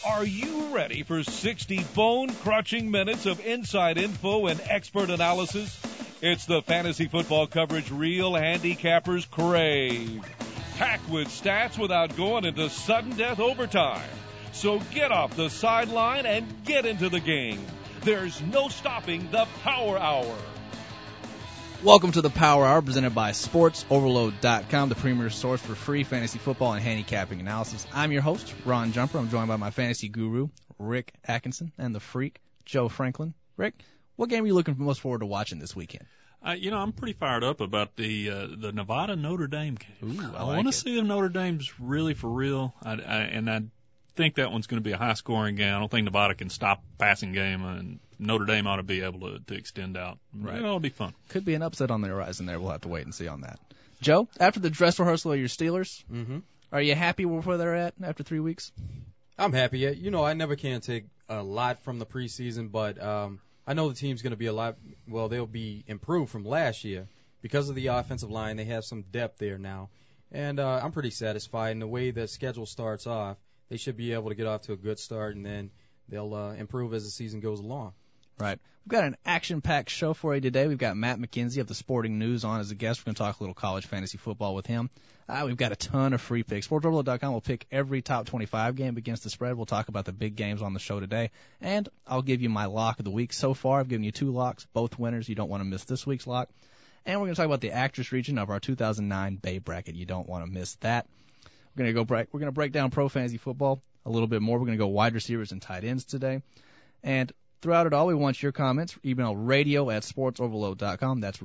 Are you ready for 60 bone-crushing minutes of inside info and expert analysis? It's the fantasy football coverage real handicappers crave. Packed with stats without going into sudden death overtime. So get off the sideline and get into the game. There's no stopping the Power Hour. Welcome to the Power Hour, presented by SportsOverload.com, the premier source for free fantasy football and handicapping analysis. I'm your host, Ron Jumper. I'm joined by my fantasy guru, Rick Atkinson, and the freak, Joe Franklin. Rick, what game are you looking most forward to watching this weekend? I'm pretty fired up about the Nevada Notre Dame game. Ooh, I want to see if Notre Dame's really for real, and I think that one's going to be a high-scoring game. I don't think Nevada can stop passing game, and Notre Dame ought to be able to extend out. Right. It'll be fun. Could be an upset on the horizon there. We'll have to wait and see on that. Joe, after the dress rehearsal of your Steelers, Are you happy with where they're at after 3 weeks? I'm happy. You know, I never can take a lot from the preseason, but I know the team's going to be they'll be improved from last year. Because of the offensive line, they have some depth there now. And I'm pretty satisfied. And the way the schedule starts off, they should be able to get off to a good start, and then they'll improve as the season goes along. Right. We've got an action-packed show for you today. We've got Matt McKenzie of the Sporting News on as a guest. We're going to talk a little college fantasy football with him. We've got a ton of free picks. SportsOverload.com will pick every top 25 game against the spread. We'll talk about the big games on the show today. And I'll give you my lock of the week. So far, I've given you 2 locks, both winners. You don't want to miss this week's lock. And we're going to talk about the actress region of our 2009 Bay Bracket. You don't want to miss that. We're going to break down pro fantasy football a little bit more. We're going to go wide receivers and tight ends today. And throughout it all, we want your comments. Email radio@sportsoverload.com. That's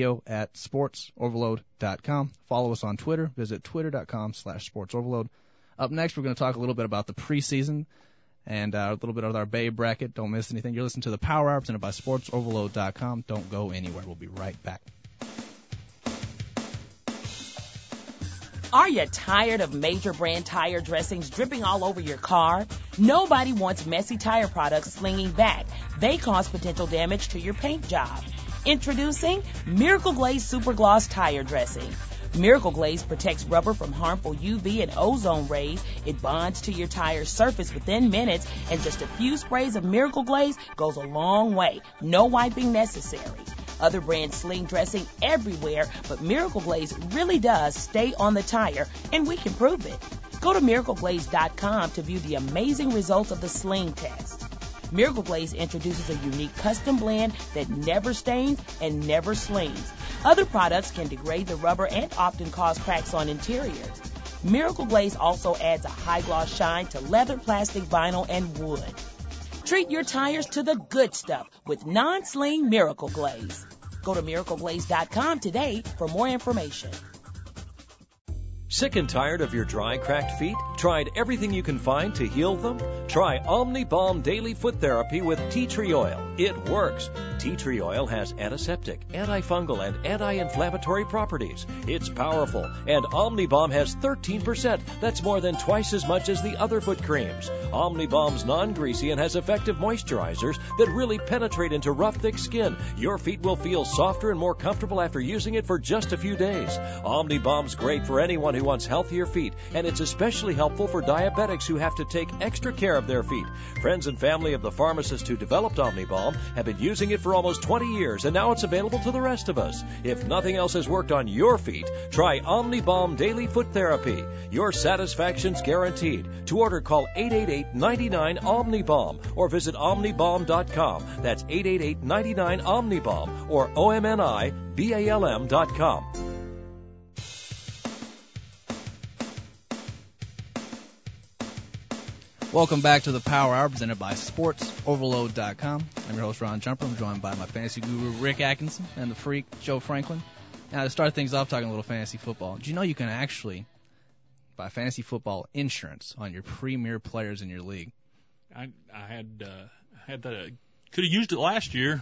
radio@sportsoverload.com. Follow us on Twitter. Visit twitter.com/sportsoverload. Up next, we're going to talk a little bit about the preseason and a little bit of our Bay Bracket. Don't miss anything. You're listening to the Power Hour presented by sportsoverload.com. Don't go anywhere. We'll be right back. Are you tired of major brand tire dressings dripping all over your car? Nobody wants messy tire products slinging back. They cause potential damage to your paint job. Introducing Miracle Glaze Super Gloss Tire Dressing. Miracle Glaze protects rubber from harmful UV and ozone rays. It bonds to your tire's surface within minutes, and just a few sprays of Miracle Glaze goes a long way. No wiping necessary. Other brands sling dressing everywhere, but Miracle Glaze really does stay on the tire, and we can prove it. Go to MiracleGlaze.com to view the amazing results of the sling test. Miracle Glaze introduces a unique custom blend that never stains and never slings. Other products can degrade the rubber and often cause cracks on interiors. Miracle Glaze also adds a high gloss shine to leather, plastic, vinyl, and wood. Treat your tires to the good stuff with non-sling Miracle Glaze. Go to MiracleGlaze.com today for more information. Sick and tired of your dry, cracked feet? Tried everything you can find to heal them? Try Omni Balm Daily Foot Therapy with tea tree oil. It works. Tea tree oil has antiseptic, antifungal, and anti-inflammatory properties. It's powerful, and Omni Balm has 13%. That's more than twice as much as the other foot creams. Omni Balm's non-greasy and has effective moisturizers that really penetrate into rough, thick skin. Your feet will feel softer and more comfortable after using it for just a few days. Omni Balm's great for anyone who wants healthier feet, and it's especially helpful for diabetics who have to take extra care of their feet. Friends and family of the pharmacist who developed Omni Balm have been using it for almost 20 years, and now it's available to the rest of us. If nothing else has worked on your feet, try Omni Balm Daily Foot Therapy. Your satisfaction's guaranteed. To order, call 888-99-OMNI-BALM or visit omnibalm.com. That's 888-99-OMNI-BALM or OMNIBALM.com. Welcome back to the Power Hour presented by SportsOverload.com. I'm your host, Ron Jumper. I'm joined by my fantasy guru, Rick Atkinson, and the freak, Joe Franklin. Now, to start things off, talking a little fantasy football. Do you know you can actually buy fantasy football insurance on your premier players in your league? I had that. Could have used it last year.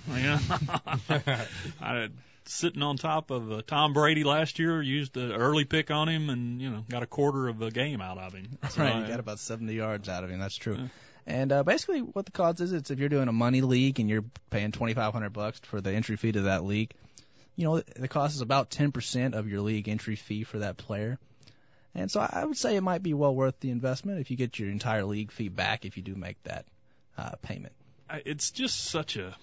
I sitting on top of Tom Brady last year, used an early pick on him, and got a quarter of a game out of him. So, right, you got about 70 yards out of him. That's true. Yeah. And basically, what the cost is, it's if you're doing a money league and you're paying $2,500 for the entry fee to that league, the cost is about 10% of your league entry fee for that player. And so I would say it might be well worth the investment if you get your entire league fee back if you do make that payment. It's just such a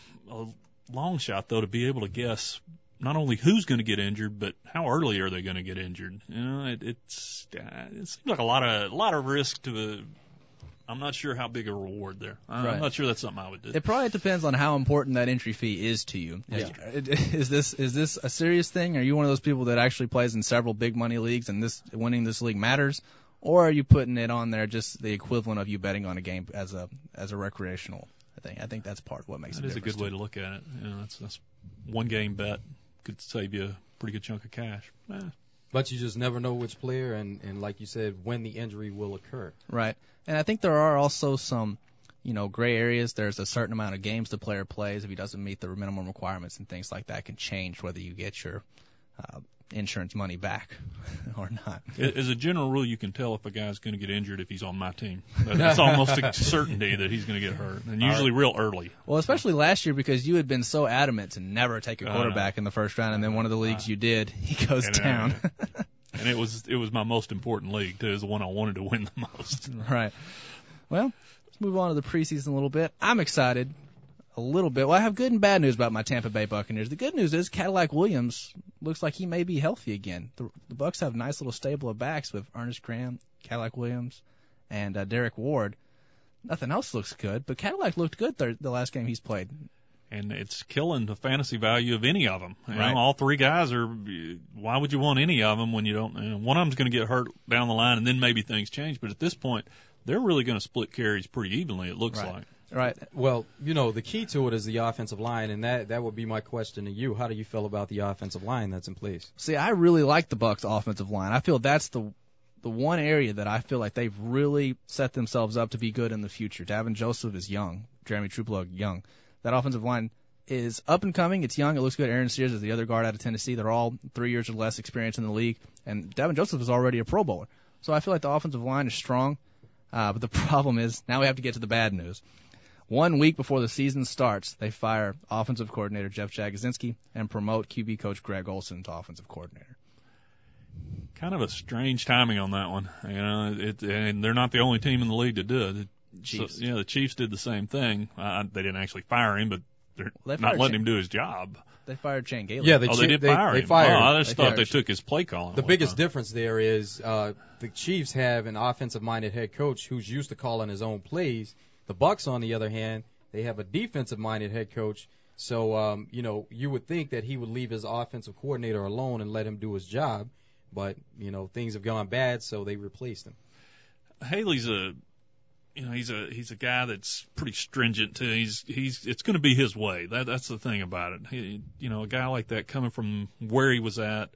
long shot, though, to be able to guess not only who's going to get injured, but how early are they going to get injured. You know, it seems like a lot of risk to I'm not sure how big a reward there. I'm not sure that's something I would do. It probably depends on how important that entry fee is to you. Yeah. Is this a serious thing? Are you one of those people that actually plays in several big money leagues and winning this league matters? Or are you putting it on there just the equivalent of you betting on a game as a recreational thing? I think that's part of what makes it different. That is a good way to look at it. You know, that's one game bet could save you a pretty good chunk of cash. But you just never know which player and like you said, when the injury will occur. Right. And I think there are also some, gray areas. There's a certain amount of games the player plays. If he doesn't meet the minimum requirements and things like that can change whether you get your insurance money back or not. As a general rule, you can tell if a guy's going to get injured if he's on my team. It's almost a certainty that he's going to get hurt, and usually real early. Well, especially last year because you had been so adamant to never take a quarterback in the first round, and then one of the leagues you did, he goes down. And it was my most important league, too. It was the one I wanted to win the most. Right. Well, let's move on to the preseason a little bit. I'm excited a little bit. Well, I have good and bad news about my Tampa Bay Buccaneers. The good news is Cadillac Williams looks like he may be healthy again. The Bucs have a nice little stable of backs with Ernest Graham, Cadillac Williams, and Derek Ward. Nothing else looks good, but Cadillac looked good the last game he's played. And it's killing the fantasy value of any of them. You right. know, all three guys are. Why would you want any of them when you don't? One of them's going to get hurt down the line, and then maybe things change. But at this point, they're really going to split carries pretty evenly. It looks like. Right. Well, the key to it is the offensive line, and that would be my question to you. How do you feel about the offensive line that's in place? See, I really like the Bucs' offensive line. I feel that's the one area that I feel like they've really set themselves up to be good in the future. Davin Joseph is young. Jeremy Truplo young. That offensive line is up and coming. It's young. It looks good. Aaron Sears is the other guard out of Tennessee. They're all 3 years or less experience in the league. And Davin Joseph is already a Pro Bowler. So I feel like the offensive line is strong. But the problem is now we have to get to the bad news. 1 week before the season starts, they fire offensive coordinator Jeff Jagodzinski and promote QB coach Greg Olson to offensive coordinator. Kind of a strange timing on that one. And they're not the only team in the league to do it. Chiefs. So, the Chiefs did the same thing. They didn't actually fire him, but they're not letting him do his job. They fired Shane Gailey. Yeah, they did fire him. They fired him. I just thought they took his play calling. The biggest difference there is the Chiefs have an offensive-minded head coach who's used to calling his own plays. The Bucs, on the other hand, they have a defensive-minded head coach. So, you would think that he would leave his offensive coordinator alone and let him do his job. But, things have gone bad, so they replaced him. Haley's he's a guy that's pretty stringent too. It's going to be his way. That's the thing about it. A guy like that coming from where he was at.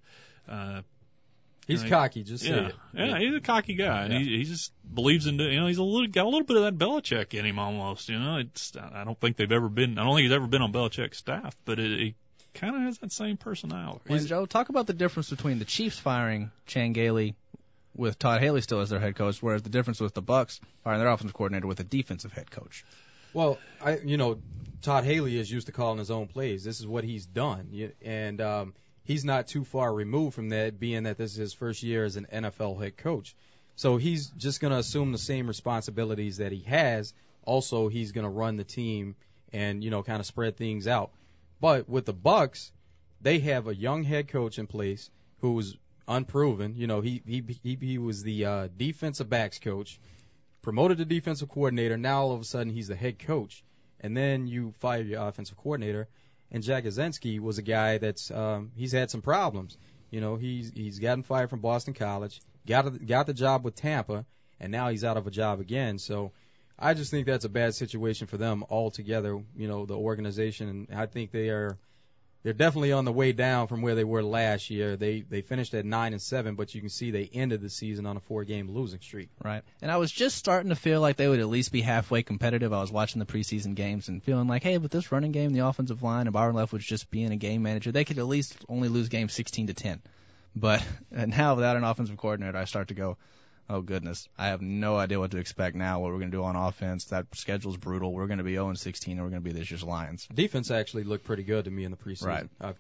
He's cocky, just say it. Yeah, he's a cocky guy, and he just believes in he's got a little bit of that Belichick in him almost. I don't think he's ever been on Belichick's staff, but he kind of has that same personality. And Joe, talk about the difference between the Chiefs firing Shane Gailey with Todd Haley still as their head coach, whereas the difference with the Bucs firing their offensive coordinator with a defensive head coach. Well, Todd Haley is used to calling his own plays. This is what he's done, and he's not too far removed from that, being that this is his first year as an NFL head coach. So he's just going to assume the same responsibilities that he has. Also, he's going to run the team and, kind of spread things out. But with the Bucs, they have a young head coach in place who's unproven. He was the defensive backs coach, promoted to defensive coordinator. Now all of a sudden he's the head coach, and then you fire your offensive coordinator. And Jagodzinski was a guy that's he's had some problems. He's gotten fired from Boston College, got the job with Tampa, and now he's out of a job again. So I just think that's a bad situation for them altogether. The organization, and I think they're definitely on the way down from where they were last year. They finished at 9-7, but you can see they ended the season on a 4-game losing streak. Right. And I was just starting to feel like they would at least be halfway competitive. I was watching the preseason games and feeling like, hey, with this running game, the offensive line, and Byron Leftwich just being a game manager, they could at least only lose games 16-10. But now without an offensive coordinator, I start to go, oh, goodness, I have no idea what to expect now, what we're going to do on offense. That schedule's brutal. We're going to be 0-16, and we're going to be this year's Lions. Defense actually looked pretty good to me in the preseason, right. I thought.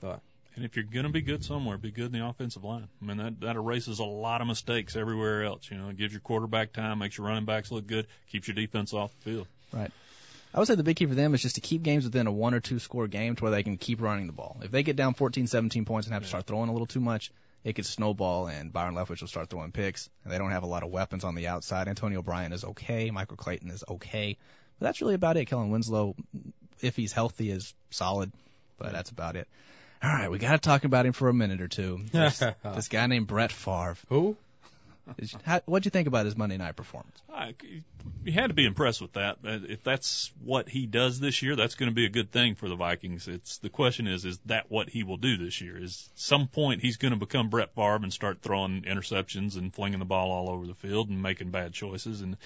And if you're going to be good somewhere, be good in the offensive line. I mean, that erases a lot of mistakes everywhere else. It gives your quarterback time, makes your running backs look good, keeps your defense off the field. Right. I would say the big key for them is just to keep games within a 1 or 2 score game to where they can keep running the ball. If they get down 14, 17 points and have to start throwing a little too much, it could snowball, and Byron Leftwich will start throwing picks. And they don't have a lot of weapons on the outside. Antonio Bryan is okay. Michael Clayton is okay. But that's really about it. Kellen Winslow, if he's healthy, is solid. But that's about it. All right, we got to talk about him for a minute or two. This guy named Brett Favre. Who? What'd you think about his Monday night performance? You had to be impressed with that. If that's what he does this year, that's going to be a good thing for the Vikings. The question is that what he will do this year? Is some point he's going to become Brett Favre and start throwing interceptions and flinging the ball all over the field and making bad choices? And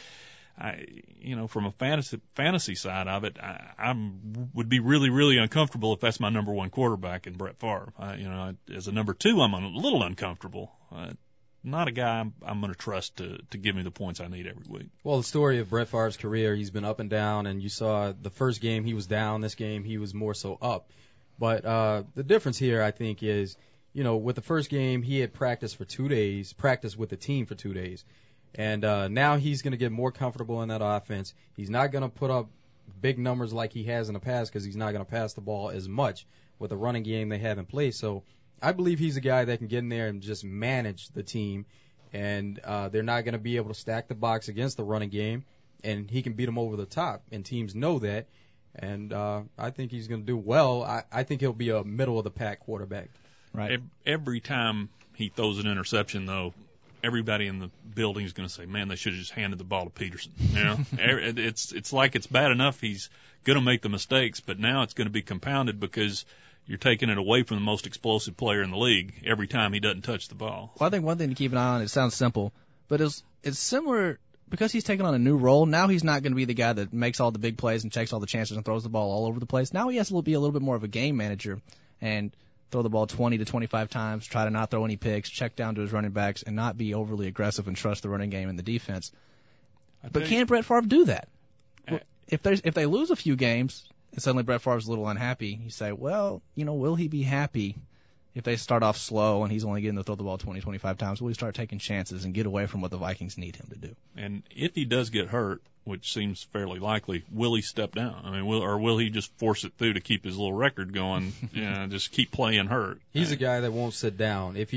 from a fantasy side of it, I would be really, really uncomfortable if that's my number one quarterback in Brett Favre. As a number two, I'm a little uncomfortable. Not a guy I'm going to trust to give me the points I need every week. Well, the story of Brett Favre's career, he's been up and down, and you saw the first game he was down. This game he was more so up. But the difference here, I think, is, with the first game he had practiced with the team for 2 days. And now he's going to get more comfortable in that offense. He's not going to put up big numbers like he has in the past because he's not going to pass the ball as much with the running game they have in place. So I believe he's a guy that can get in there and just manage the team, and they're not going to be able to stack the box against the running game, and he can beat them over the top, and teams know that. And I think he's going to do well. I think he'll be a middle-of-the-pack quarterback. Right. Every time he throws an interception, though, everybody in the building is going to say, man, they should have just handed the ball to Peterson. It's like it's bad enough he's going to make the mistakes, but now it's going to be compounded because you're taking it away from the most explosive player in the league every time he doesn't touch the ball. Well, I think one thing to keep an eye on, it sounds simple, but it's similar because he's taking on a new role. Now he's not going to be the guy that makes all the big plays and takes all the chances and throws the ball all over the place. Now he has to be a little bit more of a game manager and throw the ball 20 to 25 times, try to not throw any picks, check down to his running backs, and not be overly aggressive and trust the running game and the defense. But can Brett Favre do that? If they lose a few games and suddenly Brett Favre's a little unhappy, you say, well, will he be happy if they start off slow and he's only getting to throw the ball 20, 25 times? Will he start taking chances and get away from what the Vikings need him to do? And if he does get hurt, which seems fairly likely, will he step down? I mean, will he just force it through to keep his little record going? Just keep playing hurt. He's a guy that won't sit down. And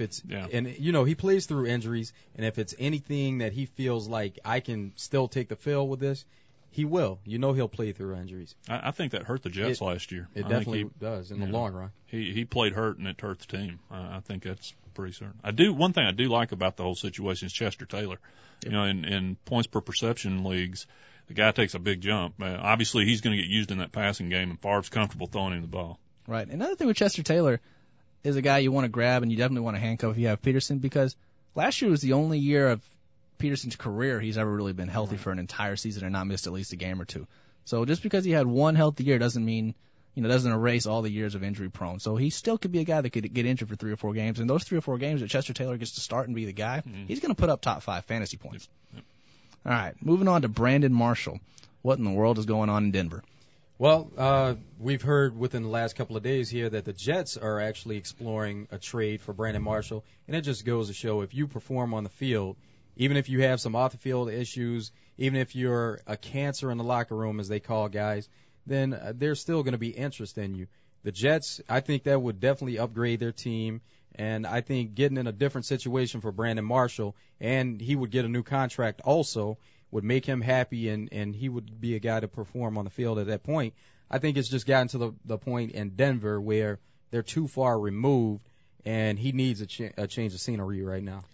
he plays through injuries, and if it's anything that he feels like I can still take the field with this, he will. He'll play through injuries. I think that hurt the Jets last year. It definitely does in the long run. He played hurt, and it hurt the team. I think that's pretty certain. One thing I do like about the whole situation is Chester Taylor. Yep. In points per perception leagues, the guy takes a big jump. Obviously, he's going to get used in that passing game, and Favre's comfortable throwing him the ball. Right. Another thing with Chester Taylor is a guy you want to grab, and you definitely want to handcuff if you have Peterson, because last year was the only year of Peterson's career he's ever really been healthy for an entire season and not missed at least a game or two. So just because he had one healthy year doesn't mean, doesn't erase all the years of injury prone. So he still could be a guy that could get injured for 3 or 4 games. And those 3 or 4 games that Chester Taylor gets to start and be the guy, he's going to put up top 5 fantasy points. Yep. All right, moving on to Brandon Marshall. What in the world is going on in Denver? Well, we've heard within the last couple of days here that the Jets are actually exploring a trade for Brandon Marshall. And it just goes to show if you perform on the field, even if you have some off-the-field issues, even if you're a cancer in the locker room, as they call guys, then there's still going to be interest in you. The Jets, I think that would definitely upgrade their team, and I think getting in a different situation for Brandon Marshall, and he would get a new contract also, would make him happy, and he would be a guy to perform on the field at that point. I think it's just gotten to the point in Denver where they're too far removed, and he needs a change of scenery right now.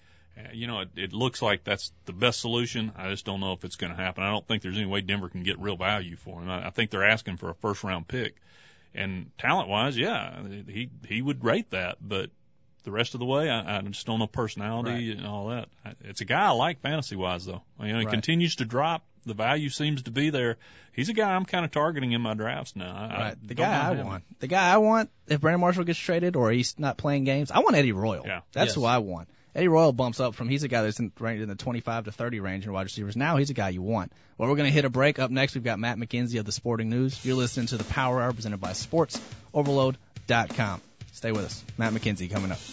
It looks like that's the best solution. I just don't know if it's going to happen. I don't think there's any way Denver can get real value for him. I think they're asking for a first-round pick. And talent-wise, he would rate that. But the rest of the way, I just don't know personality and all that. It's a guy I like fantasy-wise, though. He continues to drop. The value seems to be there. He's a guy I'm kind of targeting in my drafts now. The guy I want, if Brandon Marshall gets traded or he's not playing games, I want Eddie Royal. Yeah. That's who I want. Eddie Royal bumps up from he's a guy that's ranked in the 25 to 30 range in wide receivers. Now he's a guy you want. Well, we're going to hit a break. Up next, we've got Matt McKenzie of the Sporting News. You're listening to the Power Hour presented by SportsOverload.com. Stay with us. Matt McKenzie coming up.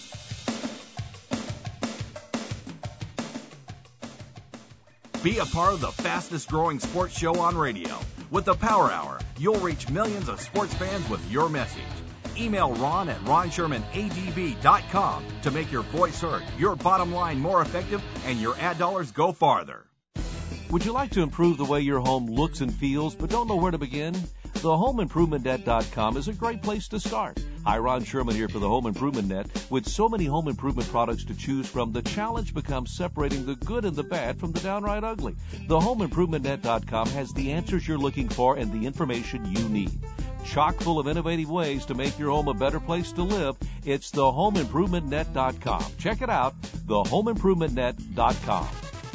Be a part of the fastest growing sports show on radio. With the Power Hour, you'll reach millions of sports fans with your message. Email Ron at RonShermanADB.com to make your voice heard, your bottom line more effective, and your ad dollars go farther. Would you like to improve the way your home looks and feels but don't know where to begin? The HomeImprovementNet.com is a great place to start. Hi, Ron Sherman here for the Home Improvement Net. With so many home improvement products to choose from, the challenge becomes separating the good and the bad from the downright ugly. The HomeImprovementNet.com has the answers you're looking for and the information you need. Chock full of innovative ways to make your home a better place to live. It's the HomeImprovementNet.com. Check it out, the HomeImprovementNet.com.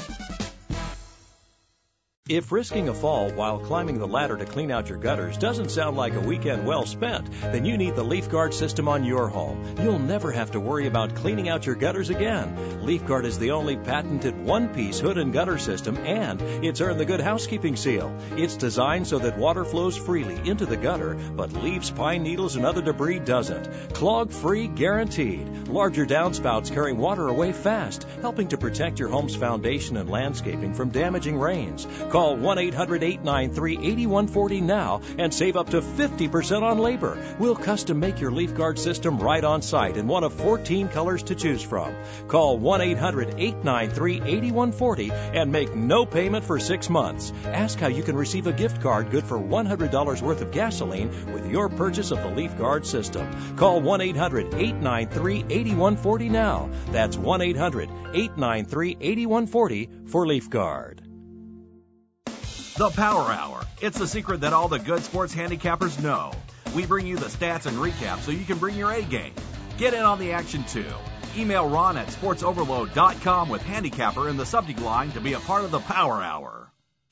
If risking a fall while climbing the ladder to clean out your gutters doesn't sound like a weekend well spent, then you need the LeafGuard system on your home. You'll never have to worry about cleaning out your gutters again. LeafGuard is the only patented one-piece hood and gutter system, and it's earned the Good Housekeeping seal. It's designed so that water flows freely into the gutter, but leaves, pine needles, and other debris doesn't. Clog-free guaranteed. Larger downspouts carry water away fast, helping to protect your home's foundation and landscaping from damaging rains. Call 1-800-893-8140 now and save up to 50% on labor. We'll custom make your LeafGuard system right on site in one of 14 colors to choose from. Call 1-800-893-8140 and make no payment for 6 months. Ask how you can receive a gift card good for $100 worth of gasoline with your purchase of the LeafGuard system. Call 1-800-893-8140 now. That's 1-800-893-8140 for LeafGuard. The Power Hour. It's the secret that all the good sports handicappers know. We bring you the stats and recaps so you can bring your A game. Get in on the action too. Email Ron at sportsoverload.com with handicapper in the subject line to be a part of the Power Hour.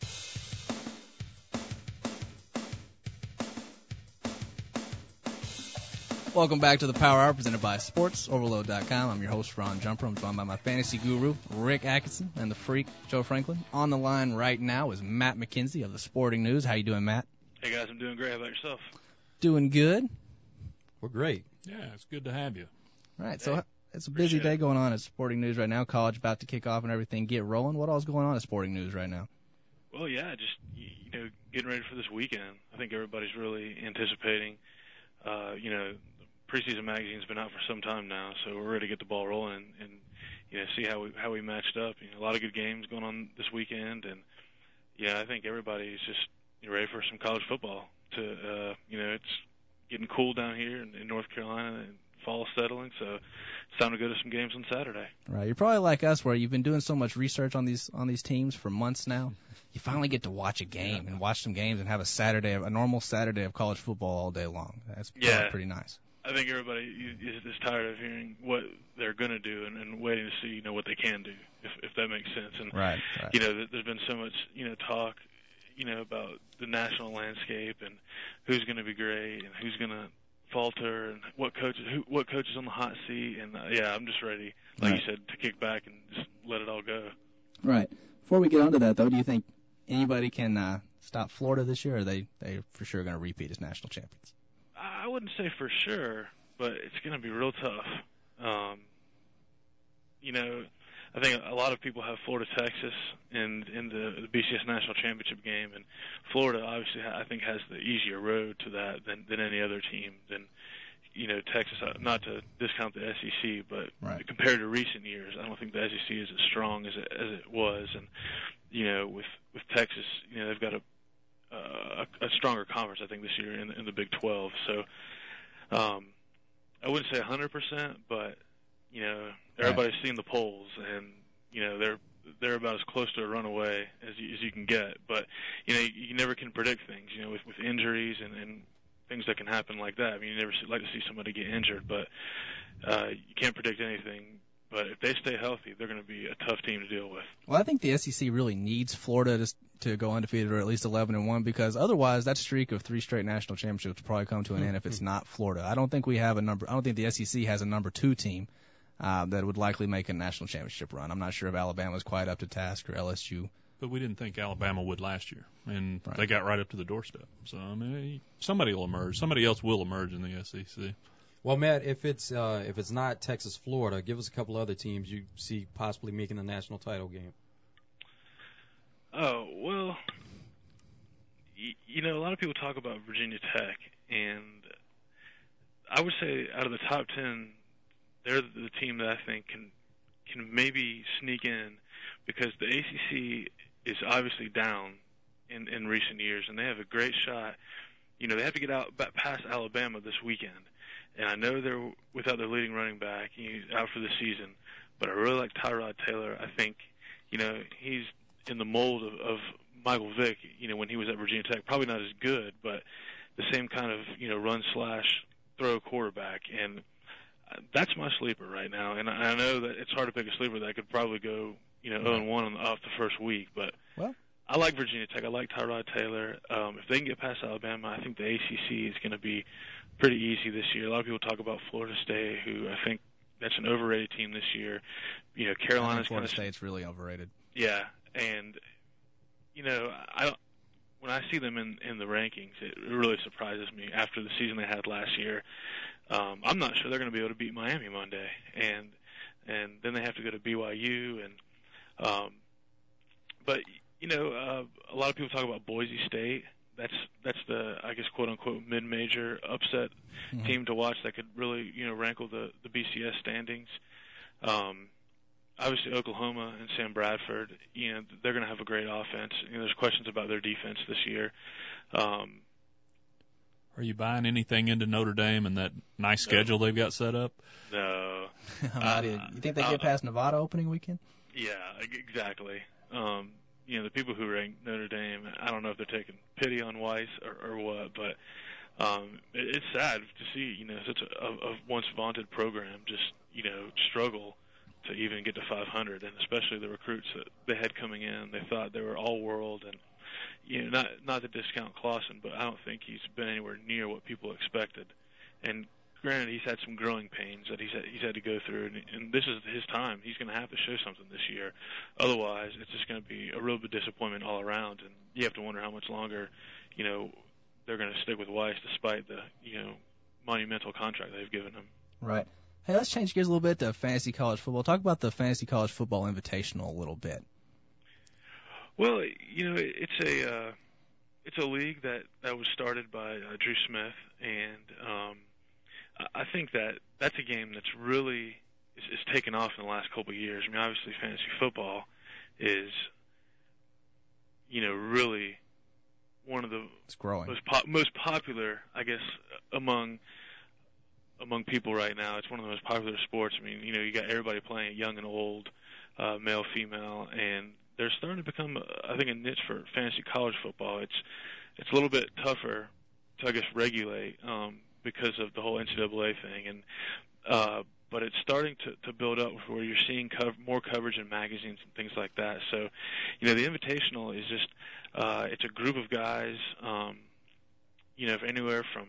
Welcome back to the Power Hour presented by SportsOverload.com. I'm your host, Ron Jumper. I'm joined by my fantasy guru, Rick Atkinson, and the freak, Joe Franklin. On the line right now is Matt McKenzie of the Sporting News. How you doing, Matt? Hey, guys. I'm doing great. How about yourself? Doing good. We're great. Yeah, it's good to have you. All right, so it's a busy day going on at Sporting News right now. College about to kick off and everything get rolling. What all's going on at Sporting News right now? Well, yeah, just getting ready for this weekend. I think everybody's really anticipating. Preseason magazine's been out for some time now, so we're ready to get the ball rolling and see how we matched up. A lot of good games going on this weekend, and I think everybody's just ready for some college football. It's getting cool down here in North Carolina, and fall settling, so it's time to go to some games on Saturday. Right, you're probably like us, where you've been doing so much research on these teams for months now. You finally get to watch a game and watch some games and have a normal Saturday of college football all day long. That's pretty nice. I think everybody is tired of hearing what they're going to do and waiting to see what they can do, if that makes sense. And right. There's been so much talk about the national landscape and who's going to be great and who's going to falter and what coaches on the hot seat. And I'm just ready, like you said, to kick back and just let it all go. Right. Before we get onto that, though, do you think anybody can stop Florida this year, or are they for sure going to repeat as national champions? I wouldn't say for sure, but it's going to be real tough. I think a lot of people have Florida, Texas in the BCS National Championship game, and Florida obviously I think has the easier road to that than any other team. Than Texas, not to discount the SEC, but compared to recent years, I don't think the SEC is as strong as it was. And with Texas, they've got a stronger conference, I think, this year in the Big 12. So I wouldn't say 100%, but everybody's seen the polls, and they're about as close to a runaway as you can get. But you never can predict things. With injuries and things that can happen like that. I mean, you never like to see somebody get injured, but you can't predict anything. But if they stay healthy, they're going to be a tough team to deal with. Well, I think the SEC really needs Florida to go undefeated or at least 11-1, because otherwise that streak of 3 straight national championships will probably come to an end if it's not Florida. I don't think the SEC has a number 2 team that would likely make a national championship run. I'm not sure if Alabama's quite up to task or LSU. But we didn't think Alabama would last year, and they got right up to the doorstep. So, I mean, somebody will emerge. Somebody else will emerge in the SEC. Well, Matt, if it's not Texas, Florida, give us a couple other teams you see possibly making the national title game. Oh, well, you know, a lot of people talk about Virginia Tech, and I would say out of the top 10, they're the team that I think can maybe sneak in, because the ACC is obviously down in recent years, and they have a great shot. You know, they have to get out past Alabama this weekend, and I know they're without their leading running back. He's out for the season, but I really like Tyrod Taylor. I think, you know, he's in the mold of Michael Vick, you know, when he was at Virginia Tech. Probably not as good, but the same kind of, you know, run/throw quarterback, and that's my sleeper right now. And I know that it's hard to pick a sleeper that could probably go, you know, 0-1 off the first week, but I like Virginia Tech. I like Tyrod Taylor. If they can get past Alabama, I think the ACC is going to be pretty easy this year. A lot of people talk about Florida State, who I think that's an overrated team this year. You know, Carolina's Florida State's really overrated. Yeah, and you know, when I see them in the rankings, it really surprises me after the season they had last year. I'm not sure they're going to be able to beat Miami Monday, and then they have to go to BYU, and but you know, a lot of people talk about Boise State. That's the, I guess, quote unquote mid-major upset team to watch that could really, you know, rankle the BCS standings. Obviously, Oklahoma and Sam Bradford, you know, they're going to have a great offense. You know, there's questions about their defense this year. Are you buying anything into Notre Dame and that nice schedule they've got set up? No. You think they get past Nevada opening weekend? Yeah, exactly. You know, the people who rank Notre Dame, I don't know if they're taking pity on Weiss or what, but it's sad to see, you know, such a once vaunted program just, you know, struggle to even get to 500, and especially the recruits that they had coming in. They thought they were all world, and you know, not to discount Clausen, but I don't think he's been anywhere near what people expected. And granted, he's had some growing pains that he's had to go through, and this is his time. He's going to have to show something this year. Otherwise, it's just going to be a real big disappointment all around, and you have to wonder how much longer, you know, they're going to stick with Weiss despite the, you know, monumental contract they've given him. Right. Hey, let's change gears a little bit to fantasy college football. Talk about the Fantasy College Football Invitational a little bit. Well, you know, it's a league that was started by Drew Smith, and I think that's a game that's really is taken off in the last couple of years. I mean, obviously, fantasy football is, you know, really one of the most popular, I guess, among people right now. It's one of the most popular sports. I mean, you know, you got everybody playing it, young and old, male, female, and they're starting to become, I think, a niche for fantasy college football. It's a little bit tougher to, I guess, regulate because of the whole NCAA thing, and but it's starting to build up where you're seeing more coverage in magazines and things like that. So, you know, the Invitational is just it's a group of guys, you know, anywhere from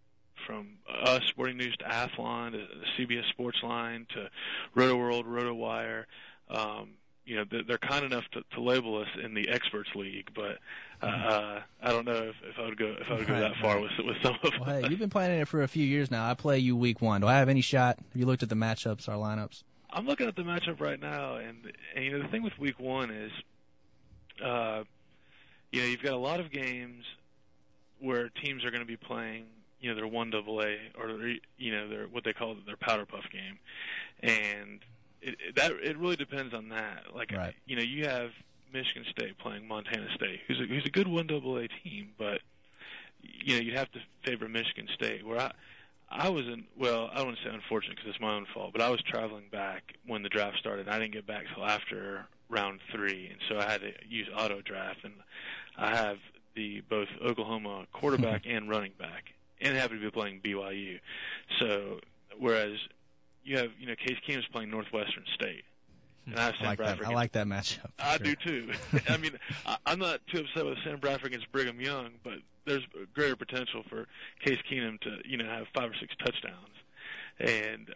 us, Sporting News, to Athlon, to the CBS Sports Line, to Roto World, Roto Wire. You know, they're kind enough to label us in the Experts League, but I don't know if I would go that far with some of them. Well, hey, you've been playing it for a few years now. I play you week 1. Do I have any shot? Have you looked at the matchups, our lineups? I'm looking at the matchup right now, and you know, the thing with week 1 is, you know, you've got a lot of games where teams are going to be playing, you know, their 1AA, or, you know, their what they call their powder puff game, and it really depends on that. Like, right. You know, you have Michigan State playing Montana State, who's a good 1AA team, but you know, you'd have to favor Michigan State. Where I was in, well, I don't want to say unfortunate because it's my own fault, but I was traveling back when the draft started. I didn't get back till after round 3, and so I had to use auto draft, and I have both Oklahoma quarterback and running back, and happen to be playing BYU. So whereas you have, you know, Case Keenum's playing Northwestern State, and I have Sam Bradford. I like that matchup. I do too. I mean, I'm not too upset with Sam Bradford against Brigham Young, but there's greater potential for Case Keenum to, you know, have 5 or 6 touchdowns, and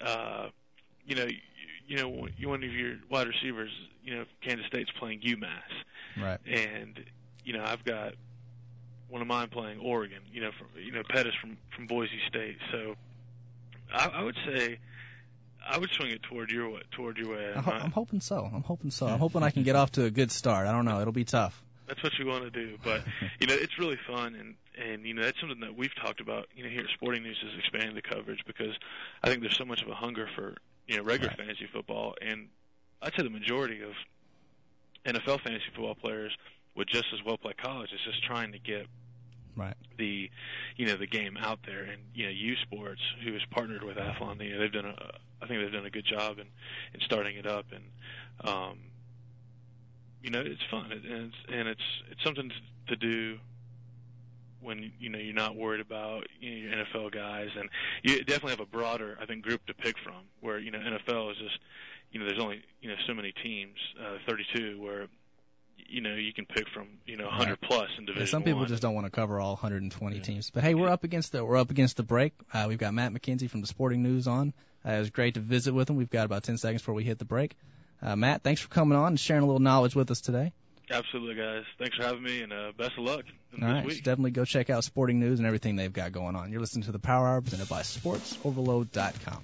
you know, one of your wide receivers, you know, Kansas State's playing UMass, right? And you know, I've got one of mine playing Oregon. You know, Pettis from Boise State. So I would say I would swing it toward your way. I'm hoping so. I'm hoping I can get off to a good start. I don't know. It'll be tough. That's what you want to do, but it's really fun, and that's something that we've talked about. Here at Sporting News is expanding the coverage because I think there's so much of a hunger for regular fantasy football, and I'd say the majority of NFL fantasy football players would just as well play college. It's just trying to get the game out there, and U Sports, who is partnered with Athlon, I think they've done a good job in starting it up, and it's fun, and it's something to do when you're not worried about your NFL guys, and you definitely have a broader, I think, group to pick from. Where NFL is just there's only so many teams, 32, where you can pick from 100 plus in Division Some people I. just don't want to cover all 120 teams. But hey, we're up against the break. We've got Matt McKenzie from the Sporting News on. It was great to visit with him. We've got about 10 seconds before we hit the break. Matt, thanks for coming on and sharing a little knowledge with us today. Absolutely, guys. Thanks for having me, and best of luck this week. So definitely go check out Sporting News and everything they've got going on. You're listening to the Power Hour presented by SportsOverload.com.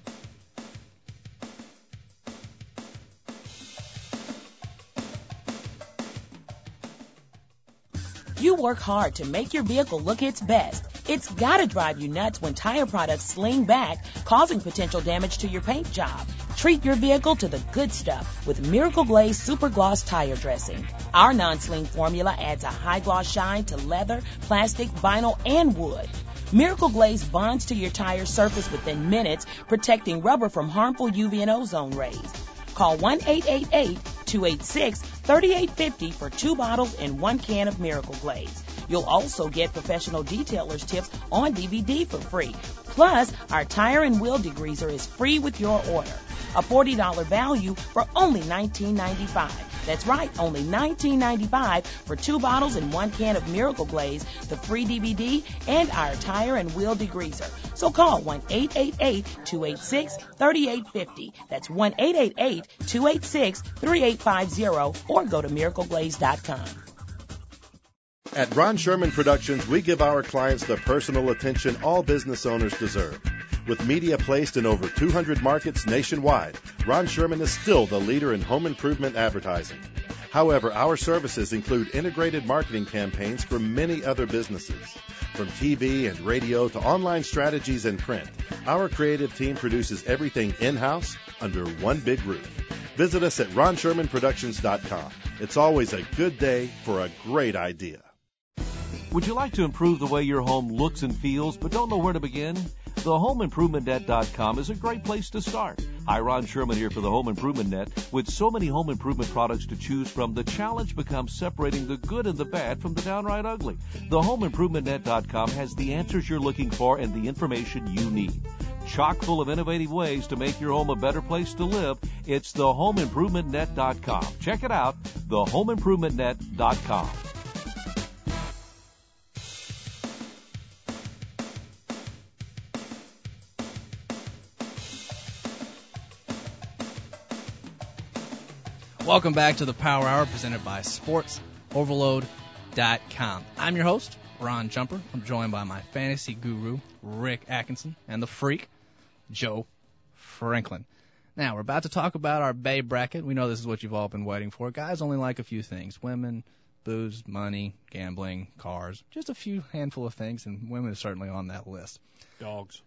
You work hard to make your vehicle look its best. It's gotta drive you nuts when tire products sling back, causing potential damage to your paint job. Treat your vehicle to the good stuff with Miracle Glaze Super Gloss Tire Dressing. Our non-sling formula adds a high gloss shine to leather, plastic, vinyl, and wood. Miracle Glaze bonds to your tire surface within minutes, protecting rubber from harmful UV and ozone rays. Call 1-888-286-3850 for 2 bottles and 1 can of Miracle Glaze. You'll also get professional detailers tips on DVD for free. Plus, our tire and wheel degreaser is free with your order. A $40 value for only $19.95. That's right, only $19.95 for 2 bottles and 1 can of Miracle Glaze, the free DVD, and our tire and wheel degreaser. So call 1-888-286-3850. That's 1-888-286-3850 or go to miracleglaze.com. At Ron Sherman Productions, we give our clients the personal attention all business owners deserve. With media placed in over 200 markets nationwide, Ron Sherman is still the leader in home improvement advertising. However, our services include integrated marketing campaigns for many other businesses. From TV and radio to online strategies and print, our creative team produces everything in-house under one big roof. Visit us at RonShermanProductions.com. It's always a good day for a great idea. Would you like to improve the way your home looks and feels but don't know where to begin? TheHomeImprovementNet.com is a great place to start. Hi, Ron Sherman here for the Home Improvement Net. With so many home improvement products to choose from, the challenge becomes separating the good and the bad from the downright ugly. TheHomeImprovementNet.com has the answers you're looking for and the information you need. Chock full of innovative ways to make your home a better place to live. It's TheHomeImprovementNet.com. Check it out, TheHomeImprovementNet.com. Welcome back to the Power Hour presented by SportsOverload.com. I'm your host, Ron Jumper. I'm joined by my fantasy guru, Rick Atkinson, and the freak, Joe Franklin. Now, we're about to talk about our Bay bracket. We know this is what you've all been waiting for. Guys only like a few things: women, booze, money, gambling, cars, just a few handful of things, and women are certainly on that list. Dogs.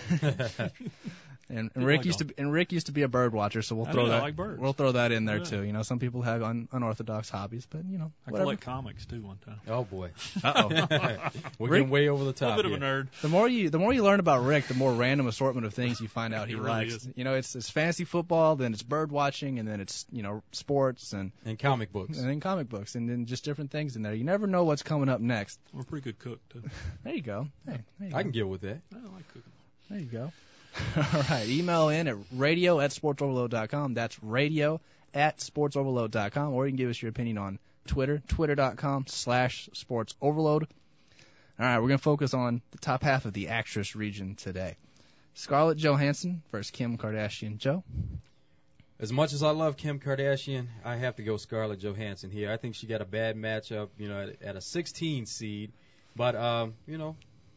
And Rick used to be a bird watcher, so we'll throw that in there too. Some people have unorthodox hobbies, but I collect comics too one time. Oh boy. We're Rick, getting way over the top. A bit of a nerd. The more you learn about Rick, the more random assortment of things you find out he likes. Really It's fantasy football, then it's bird watching, and then it's sports and comic books. And then comic books, and then just different things in there. You never know what's coming up next. I'm a pretty good cook too. There you go. Hey, I can get with that. I like cooking. There you go. All right. Email in at radio@sportsoverload.com. That's radio@sportsoverload.com. Or you can give us your opinion on Twitter, twitter.com/sportsoverload. All right. We're going to focus on the top half of the actress region today. Scarlett Johansson versus Kim Kardashian. Joe? As much as I love Kim Kardashian, I have to go Scarlett Johansson here. I think she got a bad matchup, at a 16 seed. But,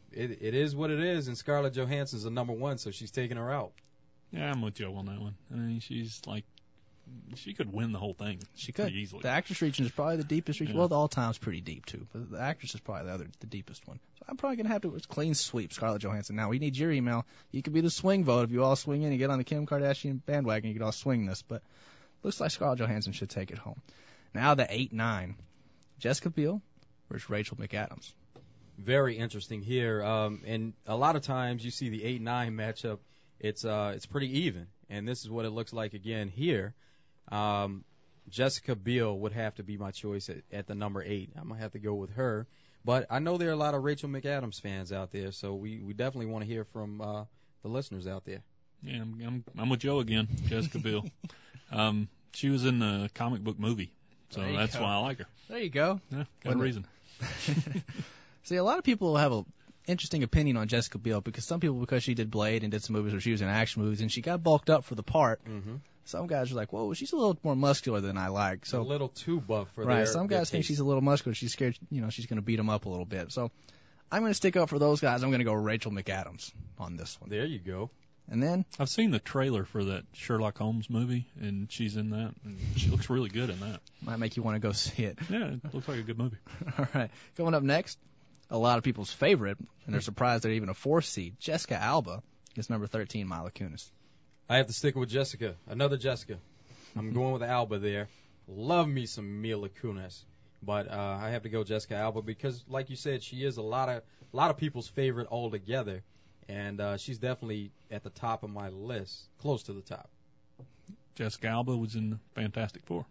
it is what it is, and Scarlett Johansson's the number one, so she's taking her out. Yeah, I'm with Joe on that one. I mean, she's like, she could win the whole thing. She could. Pretty easily. The actress region is probably the deepest region. Yeah. Well, the all-time's pretty deep, too. But the actress is probably the deepest one. So I'm probably going to have to clean sweep Scarlett Johansson. Now, we need your email. You could be the swing vote. If you all swing in and get on the Kim Kardashian bandwagon, you could all swing this. But looks like Scarlett Johansson should take it home. Now the 8-9. Jessica Biel versus Rachel McAdams. Very interesting here. And a lot of times you see the 8-9 matchup. It's pretty even. And this is what it looks like again here. Jessica Biel would have to be my choice at the number 8. I'm going to have to go with her. But I know there are a lot of Rachel McAdams fans out there, so we definitely want to hear from the listeners out there. Yeah, I'm with Joe again, Jessica Biel. She was in the comic book movie, so that's why I like her. There you go. Yeah, got a reason. See, a lot of people have an interesting opinion on Jessica Biel because some people, because she did Blade and did some movies where she was in action movies and she got bulked up for the part. Mm-hmm. Some guys are like, whoa, she's a little more muscular than I like. So a little too buff for right. their Some guys think she's a little muscular. She's scared, she's going to beat them up a little bit. So I'm going to stick up for those guys. I'm going to go Rachel McAdams on this one. There you go. And then I've seen the trailer for that Sherlock Holmes movie, and she's in that, and she looks really good in that. Might make you want to go see it. Yeah, it looks like a good movie. All right. Coming up next, a lot of people's favorite, and they're surprised they're even a 4th seed, Jessica Alba against number 13, Mila Kunis. I have to stick with Jessica. Another Jessica. I'm going with Alba there. Love me some Mila Kunis. But I have to go Jessica Alba because, like you said, she is a lot of people's favorite altogether. And she's definitely at the top of my list, close to the top. Jessica Alba was in Fantastic Four.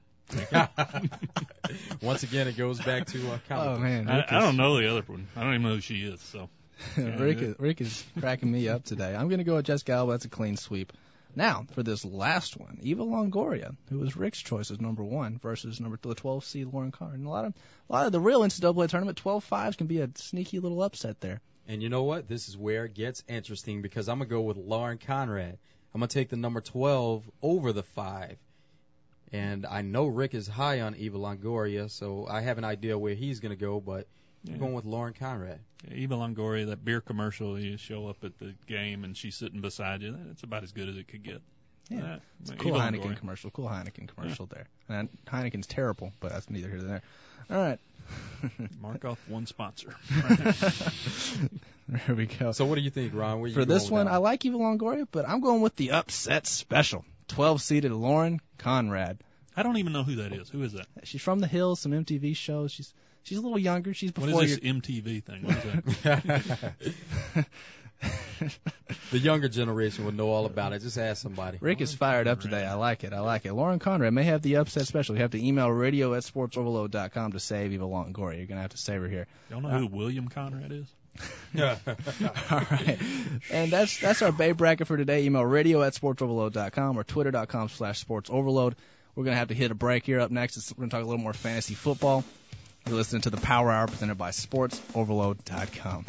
Once again, it goes back to comic. Oh, man. I don't know the other one. I don't even know who she is. So Rick is cracking me up today. I'm going to go with Jessica Alba. That's a clean sweep. Now, for this last one, Eva Longoria, who was Rick's choice as number 1 versus the 12 seed Lauren Carr. And a lot of the real NCAA tournament 12-5s can be a sneaky little upset there. And you know what? This is where it gets interesting because I'm going to go with Lauren Conrad. I'm going to take the number 12 over the 5. And I know Rick is high on Eva Longoria, so I have an idea where he's going to go, but I'm going with Lauren Conrad. Yeah, Eva Longoria, that beer commercial, you show up at the game and she's sitting beside you. That's about as good as it could get. Yeah, it's a cool Heineken commercial there. And Heineken's terrible, but that's neither here nor there. All right. Mark off one sponsor. There we go. So what do you think, Ron? Where you For this going one, with I like Eva Longoria, but I'm going with the upset special. 12-seeded Lauren Conrad. I don't even know who that is. Who is that? She's from the Hills, some MTV shows. She's a little younger. She's before What is this MTV thing? What is that? The younger generation would know all about it. Just ask somebody. Rick is fired up today. I like it. Lauren Conrad may have the upset special. You have to email radio@sportsoverload.com to save Eva Longoria. You're going to have to save her here. Y'all know who William Conrad is? All right. And that's our Bay bracket for today. Email radio@sportsoverload.com or twitter.com/sportsoverload. We're going to have to hit a break here. Up next, we're going to talk a little more fantasy football. You're listening to the Power Hour presented by sportsoverload.com.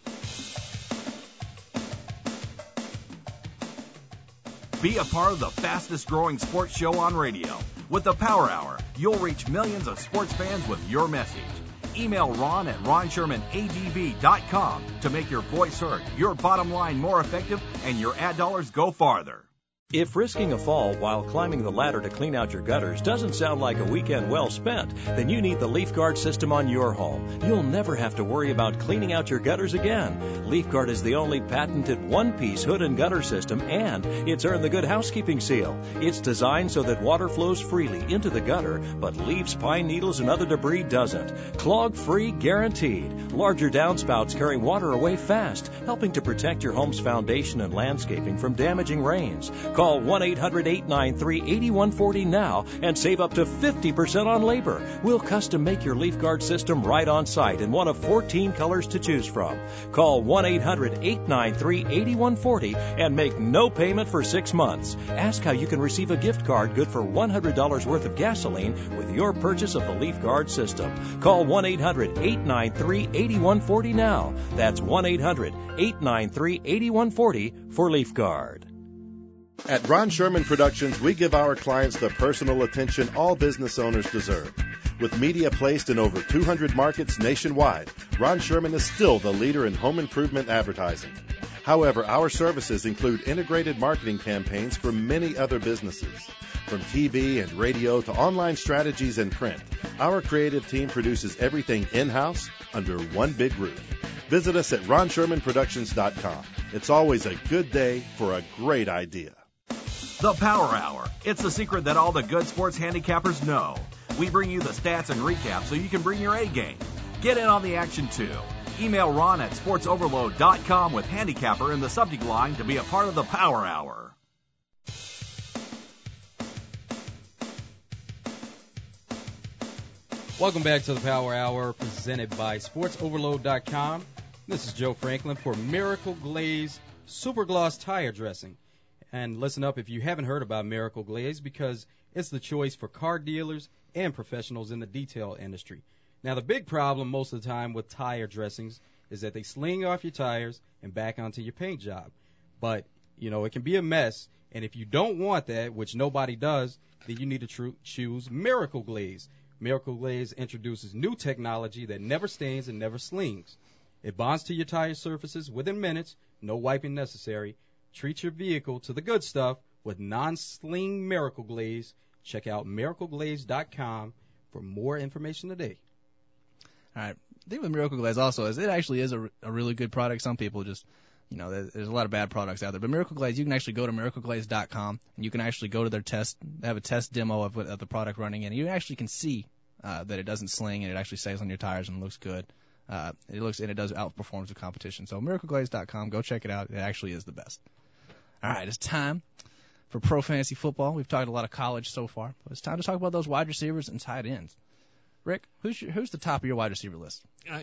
Be a part of the fastest growing sports show on radio. With the Power Hour, you'll reach millions of sports fans with your message. Email Ron at RonShermanADB.com to make your voice heard, your bottom line more effective, and your ad dollars go farther. If risking a fall while climbing the ladder to clean out your gutters doesn't sound like a weekend well spent, then you need the LeafGuard system on your home. You'll never have to worry about cleaning out your gutters again. LeafGuard is the only patented one-piece hood and gutter system, and it's earned the Good Housekeeping seal. It's designed so that water flows freely into the gutter, but leaves, pine needles, and other debris doesn't. Clog-free guaranteed. Larger downspouts carry water away fast, helping to protect your home's foundation and landscaping from damaging rains. Call 1-800-893-8140 now and save up to 50% on labor. We'll custom make your LeafGuard system right on site in one of 14 colors to choose from. Call 1-800-893-8140 and make no payment for 6 months. Ask how you can receive a gift card good for $100 worth of gasoline with your purchase of the LeafGuard system. Call 1-800-893-8140 now. That's 1-800-893-8140 for LeafGuard. At Ron Sherman Productions, we give our clients the personal attention all business owners deserve. With media placed in over 200 markets nationwide, Ron Sherman is still the leader in home improvement advertising. However, our services include integrated marketing campaigns for many other businesses. From TV and radio to online strategies and print, our creative team produces everything in-house under one big roof. Visit us at RonShermanProductions.com. It's always a good day for a great idea. The Power Hour. It's the secret that all the good sports handicappers know. We bring you the stats and recaps so you can bring your A game. Get in on the action too. Email Ron at sportsoverload.com with handicapper in the subject line to be a part of the Power Hour. Welcome back to the Power Hour presented by sportsoverload.com. This is Joe Franklin for Miracle Glaze Super Gloss Tire Dressing. And listen up if you haven't heard about Miracle Glaze, because it's the choice for car dealers and professionals in the detail industry. Now, the big problem most of the time with tire dressings is that they sling off your tires and back onto your paint job. But, you know, it can be a mess, and if you don't want that, which nobody does, then you need to choose Miracle Glaze. Miracle Glaze introduces new technology that never stains and never slings. It bonds to your tire surfaces within minutes, no wiping necessary. Treat your vehicle to the good stuff with non-sling Miracle Glaze. Check out miracleglaze.com for more information today. All right. The thing with Miracle Glaze also is it actually is a really good product. Some people just, you know, there's a lot of bad products out there. But Miracle Glaze, you can actually go to miracleglaze.com, and you can actually go to their test. They have a test demo of the product running in. You actually can see that it doesn't sling, and it actually stays on your tires and looks good. It does outperform the competition. So miracleglaze.com, go check it out. It actually is the best. All right, it's time for Pro Fantasy Football. We've talked a lot of college so far, but it's time to talk about those wide receivers and tight ends. Rick, who's the top of your wide receiver list?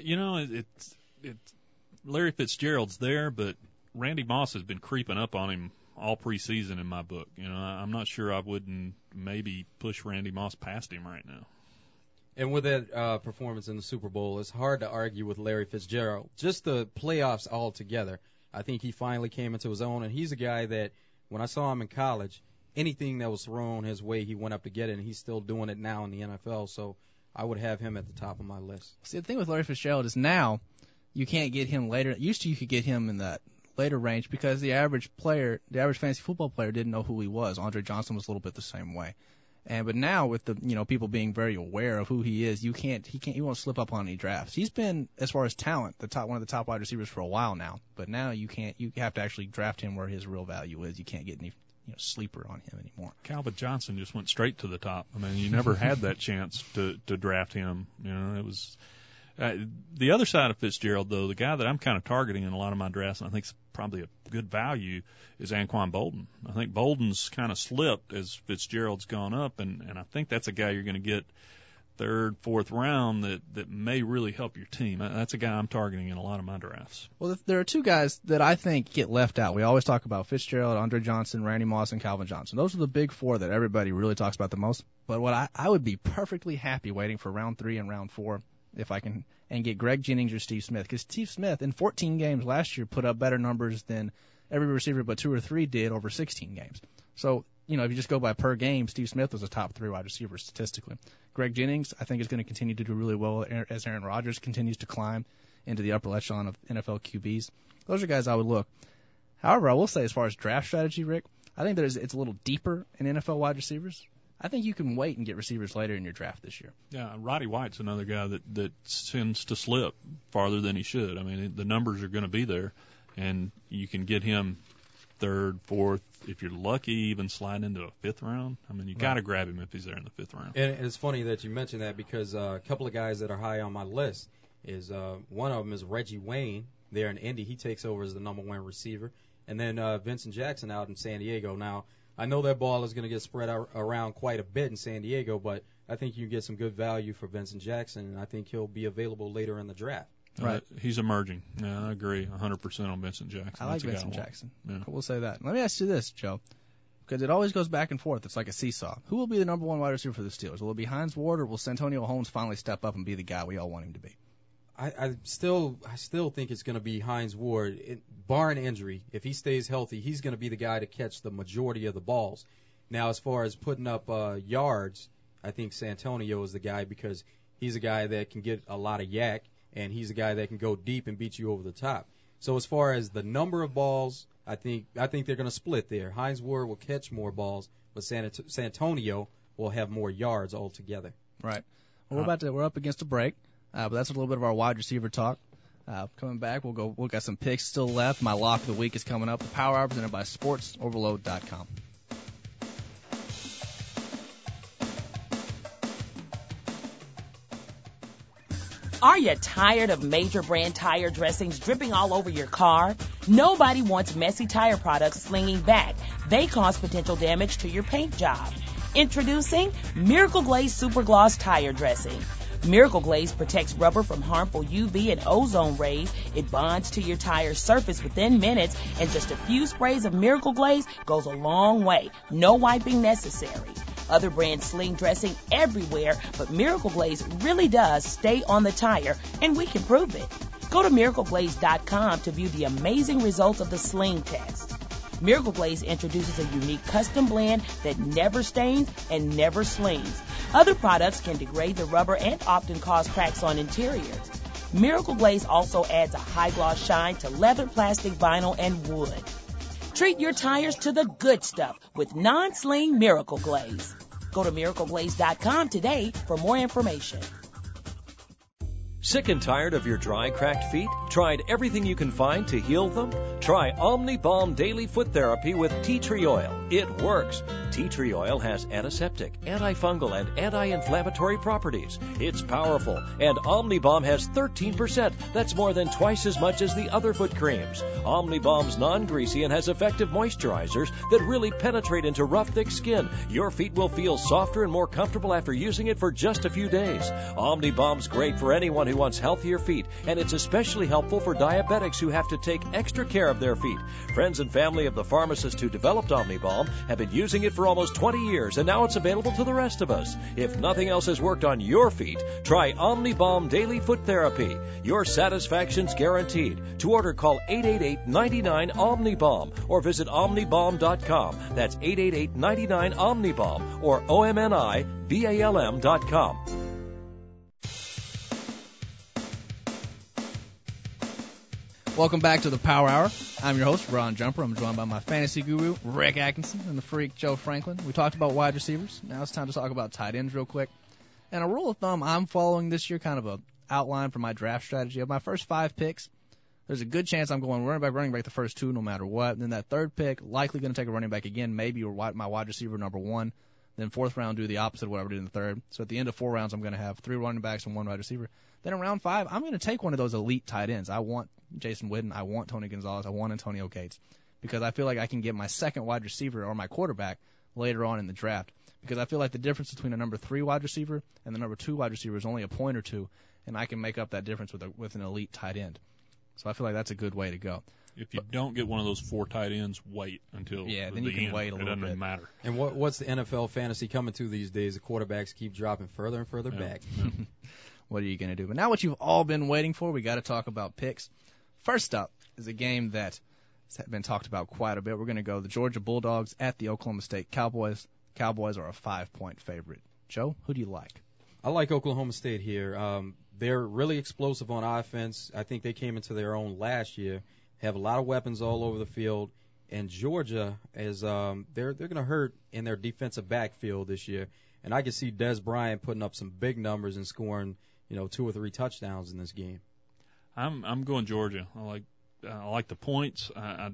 It's Larry Fitzgerald's there, but Randy Moss has been creeping up on him all preseason in my book. You know, I'm not sure I wouldn't maybe push Randy Moss past him right now. And with that performance in the Super Bowl, it's hard to argue with Larry Fitzgerald. Just the playoffs altogether, I think he finally came into his own, and he's a guy that when I saw him in college, anything that was thrown his way, he went up to get it, and he's still doing it now in the NFL. So I would have him at the top of my list. See, the thing with Larry Fitzgerald is now you can't get him later. Used to you could get him in that later range because the average fantasy football player didn't know who he was. Andre Johnson was a little bit the same way. But now with the people being very aware of who he is, he won't slip up on any drafts. He's been, as far as talent, one of the top wide receivers for a while now. But now you have to actually draft him where his real value is. You can't get any sleeper on him anymore. Calvin Johnson just went straight to the top. I mean, you never had that chance to draft him. You know, it was the other side of Fitzgerald, though, the guy that I'm kind of targeting in a lot of my drafts, and I think is probably a good value, is Anquan Bolden. I think Bolden's kind of slipped as Fitzgerald's gone up, and I think that's a guy you're going to get third, fourth round that may really help your team. That's a guy I'm targeting in a lot of my drafts. Well, there are two guys that I think get left out. We always talk about Fitzgerald, Andre Johnson, Randy Moss, and Calvin Johnson. Those are the big four that everybody really talks about the most. But what I would be perfectly happy waiting for round 3 and round 4 if I can, and get Greg Jennings or Steve Smith. Because Steve Smith, in 14 games last year, put up better numbers than every receiver but 2 or 3 did over 16 games. So, if you just go by per game, Steve Smith was a top 3 wide receiver statistically. Greg Jennings, I think, is going to continue to do really well as Aaron Rodgers continues to climb into the upper echelon of NFL QBs. Those are guys I would look. However, I will say as far as draft strategy, Rick, I think it's a little deeper in NFL wide receivers. I think you can wait and get receivers later in your draft this year. Yeah, Roddy White's another guy that tends to slip farther than he should. I mean, the numbers are going to be there, and you can get him third, fourth, if you're lucky, even slide into a 5th round. I mean, you got to grab him if he's there in the 5th round. And it's funny that you mentioned that because a couple of guys that are high on my list is one of them is Reggie Wayne there in Indy. He takes over as the number 1 receiver. And then Vincent Jackson out in San Diego. Now, I know that ball is going to get spread around quite a bit in San Diego, but I think you get some good value for Vincent Jackson, and I think he'll be available later in the draft. Right. He's emerging. Yeah, I agree 100% on Vincent Jackson. I like Vincent Jackson. Yeah. We'll say that. Let me ask you this, Joe, because it always goes back and forth. It's like a seesaw. Who will be the number 1 wide receiver for the Steelers? Will it be Hines Ward, or will Santonio Holmes finally step up and be the guy we all want him to be? I still think it's going to be Hines Ward. Barring injury, if he stays healthy, he's going to be the guy to catch the majority of the balls. Now, as far as putting up yards, I think Santonio is the guy because he's a guy that can get a lot of yak, and he's a guy that can go deep and beat you over the top. So as far as the number of balls, I think they're going to split there. Hines Ward will catch more balls, but Santonio will have more yards altogether. Right. Well, we're up against a break, but that's a little bit of our wide receiver talk. Coming back, we'll got some picks still left. My lock of the week is coming up. The Power Hour presented by SportsOverload.com. Are you tired of major brand tire dressings dripping all over your car? Nobody wants messy tire products slinging back. They cause potential damage to your paint job. Introducing Miracle Glaze Super Gloss Tire Dressing. Miracle Glaze protects rubber from harmful UV and ozone rays. It bonds to your tire's surface within minutes, and just a few sprays of Miracle Glaze goes a long way. No wiping necessary. Other brands sling dressing everywhere, but Miracle Glaze really does stay on the tire, and we can prove it. Go to MiracleGlaze.com to view the amazing results of the sling test. Miracle Glaze introduces a unique custom blend that never stains and never slings. Other products can degrade the rubber and often cause cracks on interiors. Miracle Glaze also adds a high gloss shine to leather, plastic, vinyl, and wood. Treat your tires to the good stuff with non-sling Miracle Glaze. Go to MiracleGlaze.com today for more information. Sick and tired of your dry, cracked feet? Tried everything you can find to heal them? Try Omni Balm Daily Foot Therapy with tea tree oil. It works. Tea tree oil has antiseptic, antifungal, and anti-inflammatory properties. It's powerful, and Omni Balm has 13%. That's more than twice as much as the other foot creams. Omni Balm's non-greasy and has effective moisturizers that really penetrate into rough, thick skin. Your feet will feel softer and more comfortable after using it for just a few days. Omni Balm's great for anyone who wants healthier feet, and it's especially helpful for diabetics who have to take extra care of their feet. Friends and family of the pharmacist who developed Omni Balm have been using it for almost 20 years, and now it's available to the rest of us. If nothing else has worked on your feet, try Omni Balm Daily Foot Therapy. Your satisfaction's guaranteed. To order, call 888-99-OMNI-BALM or visit omnibalm.com. That's 888-99-OMNI-BALM or OMNIBALM.com. Welcome back to the Power Hour. I'm your host, Ron Jumper. I'm joined by my fantasy guru, Rick Atkinson, and the freak, Joe Franklin. We talked about wide receivers. Now it's time to talk about tight ends real quick. And a rule of thumb I'm following this year, kind of a outline for my draft strategy. Of my first 5 picks, there's a good chance I'm going running back the first 2 no matter what. And then that third pick, likely going to take a running back again, maybe my wide receiver number 1. Then fourth round, do the opposite of what I did in the third. So at the end of 4 rounds, I'm going to have 3 running backs and 1 wide receiver. Then in round 5, I'm going to take one of those elite tight ends. I want Jason Witten. I want Tony Gonzalez. I want Antonio Gates. Because I feel like I can get my second wide receiver or my quarterback later on in the draft. Because I feel like the difference between a number 3 wide receiver and the number 2 wide receiver is only a point or 2, and I can make up that difference with an elite tight end. So I feel like that's a good way to go. If you don't get one of those 4 tight ends, wait until then the you can end. wait a little It doesn't bit. matter. And what's the NFL fantasy coming to these days? The quarterbacks keep dropping further and further back. What are you going to do? But now what you've all been waiting for, we got to talk about picks. First up is a game that has been talked about quite a bit. We're going to go the Georgia Bulldogs at the Oklahoma State Cowboys. Cowboys are a 5-point favorite. Joe, who do you like? I like Oklahoma State here. They're really explosive on offense. I think they came into their own last year, have a lot of weapons all over the field. And Georgia is they're going to hurt in their defensive backfield this year. And I can see Des Bryant putting up some big numbers and scoring, 2 or 3 touchdowns in this game. I'm going Georgia. I like the points.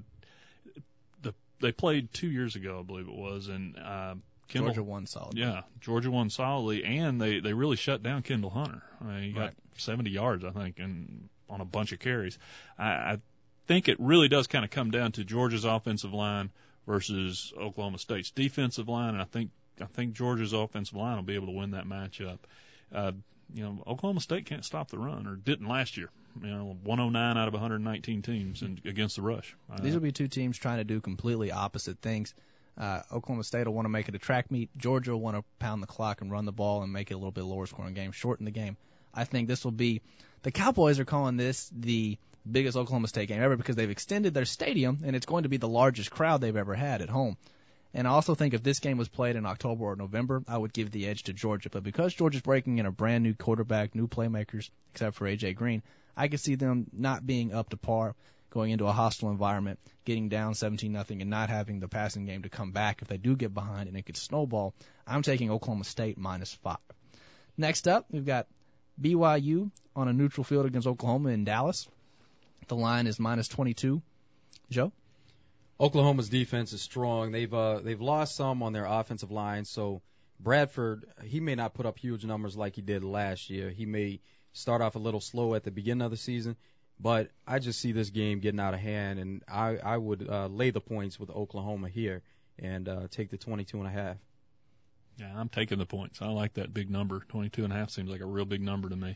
They played 2 years ago, I believe it was, and Georgia won solidly. Yeah, Georgia won solidly, and they really shut down Kendall Hunter. He got 70 yards, I think, and on a bunch of carries. I think it really does kind of come down to Georgia's offensive line versus Oklahoma State's defensive line, and I think Georgia's offensive line will be able to win that matchup. Oklahoma State can't stop the run, or didn't last year. 109 out of 119 teams against the rush. These will be 2 teams trying to do completely opposite things. Oklahoma State will want to make it a track meet. Georgia will want to pound the clock and run the ball and make it a little bit lower scoring game, shorten the game. I think this will be – the Cowboys are calling this the biggest Oklahoma State game ever because they've extended their stadium, and it's going to be the largest crowd they've ever had at home. And I also think if this game was played in October or November, I would give the edge to Georgia. But because Georgia's breaking in a brand new quarterback, new playmakers, except for A.J. Green, I could see them not being up to par, going into a hostile environment, getting down 17-0, and not having the passing game to come back if they do get behind and it could snowball. I'm taking Oklahoma State -5. Next up, we've got BYU on a neutral field against Oklahoma in Dallas. The line is -22. Joe? Oklahoma's defense is strong. They've lost some on their offensive line, so Bradford, he may not put up huge numbers like he did last year. He may start off a little slow at the beginning of the season, but I just see this game getting out of hand, and I would lay the points with Oklahoma here and take the 22.5. Yeah, I'm taking the points. I like that big number. 22.5 seems like a real big number to me.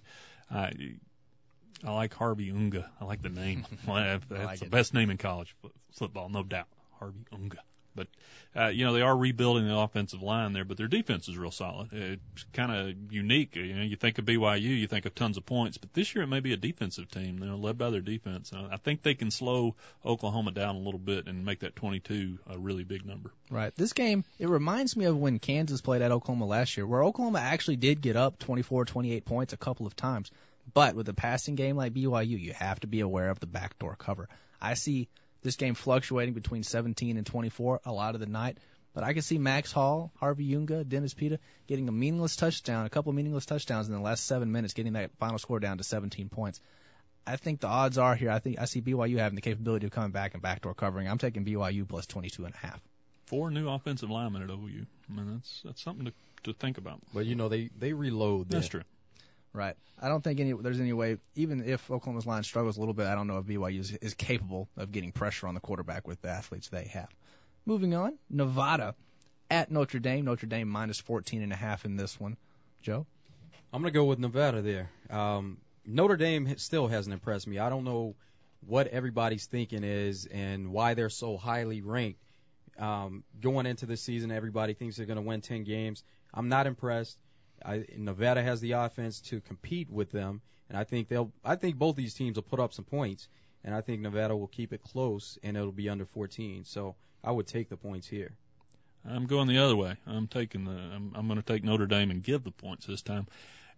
I like Harvey Unga. I like the name. That's the best name in college football, no doubt. Harvey Unga. But, they are rebuilding the offensive line there, but their defense is real solid. It's kind of unique. You think of BYU, you think of tons of points, but this year it may be a defensive team, led by their defense. I think they can slow Oklahoma down a little bit and make that 22 a really big number. Right. This game, it reminds me of when Kansas played at Oklahoma last year, where Oklahoma actually did get up 24, 28 points a couple of times. But with a passing game like BYU, you have to be aware of the backdoor cover. I see this game fluctuating between 17 and 24 a lot of the night, but I can see Max Hall, Harvey Unga, Dennis Pita getting a couple of meaningless touchdowns in the last 7 minutes, getting that final score down to 17 points. I think the odds are here. I see BYU having the capability of coming back and backdoor covering. I'm taking BYU plus 22.5. 4 new offensive linemen at OU. I mean, that's something to think about. But they reload. That's true. Right. I don't think there's any way, even if Oklahoma's line struggles a little bit, I don't know if BYU is capable of getting pressure on the quarterback with the athletes they have. Moving on, Nevada at Notre Dame. Notre Dame -14.5 in this one. Joe? I'm going to go with Nevada there. Notre Dame still hasn't impressed me. I don't know what everybody's thinking is and why they're so highly ranked. Going into this season, everybody thinks they're going to win 10 games. I'm not impressed. Nevada has the offense to compete with them, and I think both these teams will put up some points, and I think Nevada will keep it close, and it'll be under 14. So I would take the points here. I'm going the other way. I'm going to take Notre Dame and give the points this time.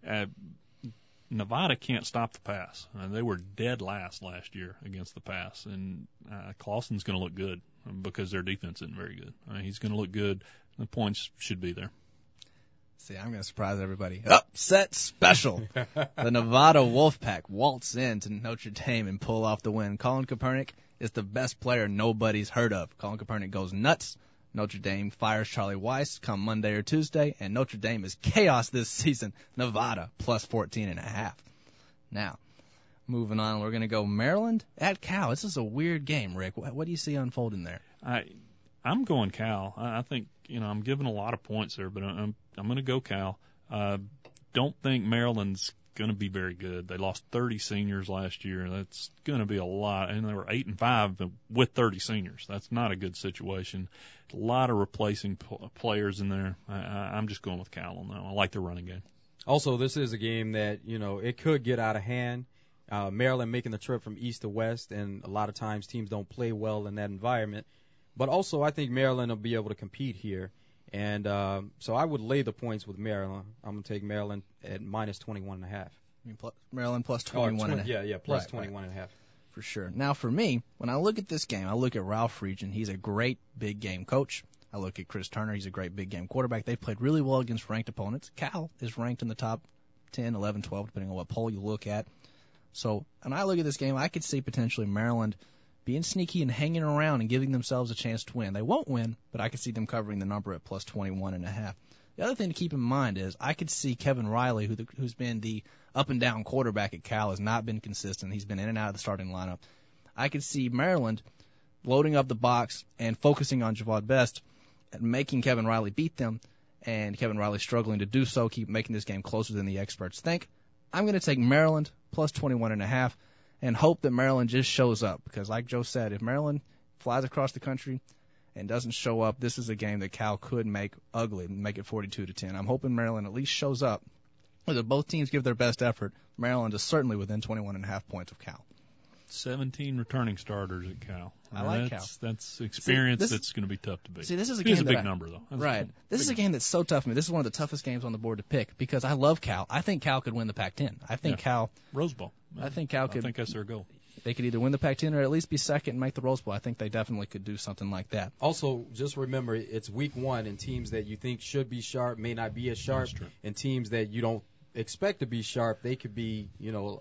Nevada can't stop the pass. They were dead last year against the pass, and Clawson's going to look good because their defense isn't very good. He's going to look good. The points should be there. See, I'm going to surprise everybody. Upset special. The Nevada Wolfpack waltz into Notre Dame and pull off the win. Colin Kaepernick is the best player nobody's heard of. Colin Kaepernick goes nuts. Notre Dame fires Charlie Weiss come Monday or Tuesday, and Notre Dame is chaos this season. Nevada plus 14.5. Now, moving on, we're going to go Maryland at Cal. This is a weird game, Rick. What do you see unfolding there? I'm going Cal. I think, I'm giving a lot of points there, but I'm going to go Cal. Don't think Maryland's going to be very good. They lost 30 seniors last year. That's going to be a lot. And they were 8-5 with 30 seniors. That's not a good situation. A lot of replacing players in there. I'm just going with Cal on that one. I like the running game. Also, this is a game that, it could get out of hand. Maryland making the trip from east to west, and a lot of times teams don't play well in that environment. But also, I think Maryland will be able to compete here. And so I would lay the points with Maryland. I'm going to take Maryland at -21.5. Maryland plus 21.5. Yeah, plus 21.5. For sure. Now, for me, when I look at this game, I look at Ralph Friedgen. He's a great big game coach. I look at Chris Turner. He's a great big game quarterback. They've played really well against ranked opponents. Cal is ranked in the top 10, 11, 12, depending on what poll you look at. So when I look at this game, I could see potentially Maryland being sneaky and hanging around and giving themselves a chance to win. They won't win, but I could see them covering the number at plus 21.5. The other thing to keep in mind is I could see Kevin Riley, who's been the up-and-down quarterback at Cal, has not been consistent. He's been in and out of the starting lineup. I could see Maryland loading up the box and focusing on Javad Best and making Kevin Riley beat them, and Kevin Riley struggling to do so, keep making this game closer than the experts think. I'm going to take Maryland plus 21.5 and hope that Maryland just shows up, because like Joe said, if Maryland flies across the country and doesn't show up, this is a game that Cal could make ugly and make it 42-10. I'm hoping Maryland at least shows up. Whether both teams give their best effort, Maryland is certainly within 21.5 points of Cal. 17 returning starters at Cal. I like Cal. That's experience that's going to be tough to beat. See, this is a It game is a that big number, though. Right. This is a game that's so tough for me. This is one of the toughest games on the board to pick because I love Cal. I think Cal could win the Pac-10. I think Cal Rose Bowl. I think Cal could. I think that's their goal. They could either win the Pac-10 or at least be second and make the Rose Bowl. I think they definitely could do something like that. Also, just remember, it's week 1, and teams that you think should be sharp may not be as sharp, and teams that you don't expect to be sharp, they could be,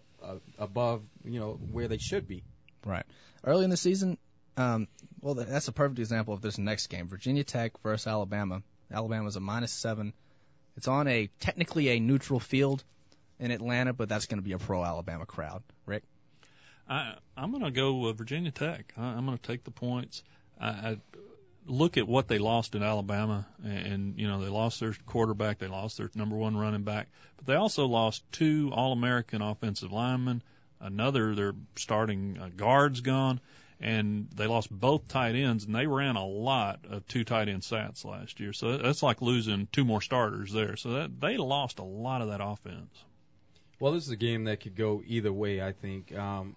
above, where they should be. Right. Early in the season, well, that's a perfect example of this next game. Virginia Tech versus Alabama. Alabama's a -7. It's on technically a neutral field in Atlanta, but that's going to be a pro-Alabama crowd. Rick? I'm going to go Virginia Tech. I'm going to take the points. I look at what they lost in Alabama, and they lost their quarterback, they lost their number 1 running back, but they also lost 2 All-American offensive linemen. Their starting guard's gone, and they lost both tight ends, and they ran a lot of 2 tight end sats last year. So that's like losing 2 more starters there. So they lost a lot of that offense. Well, this is a game that could go either way, I think.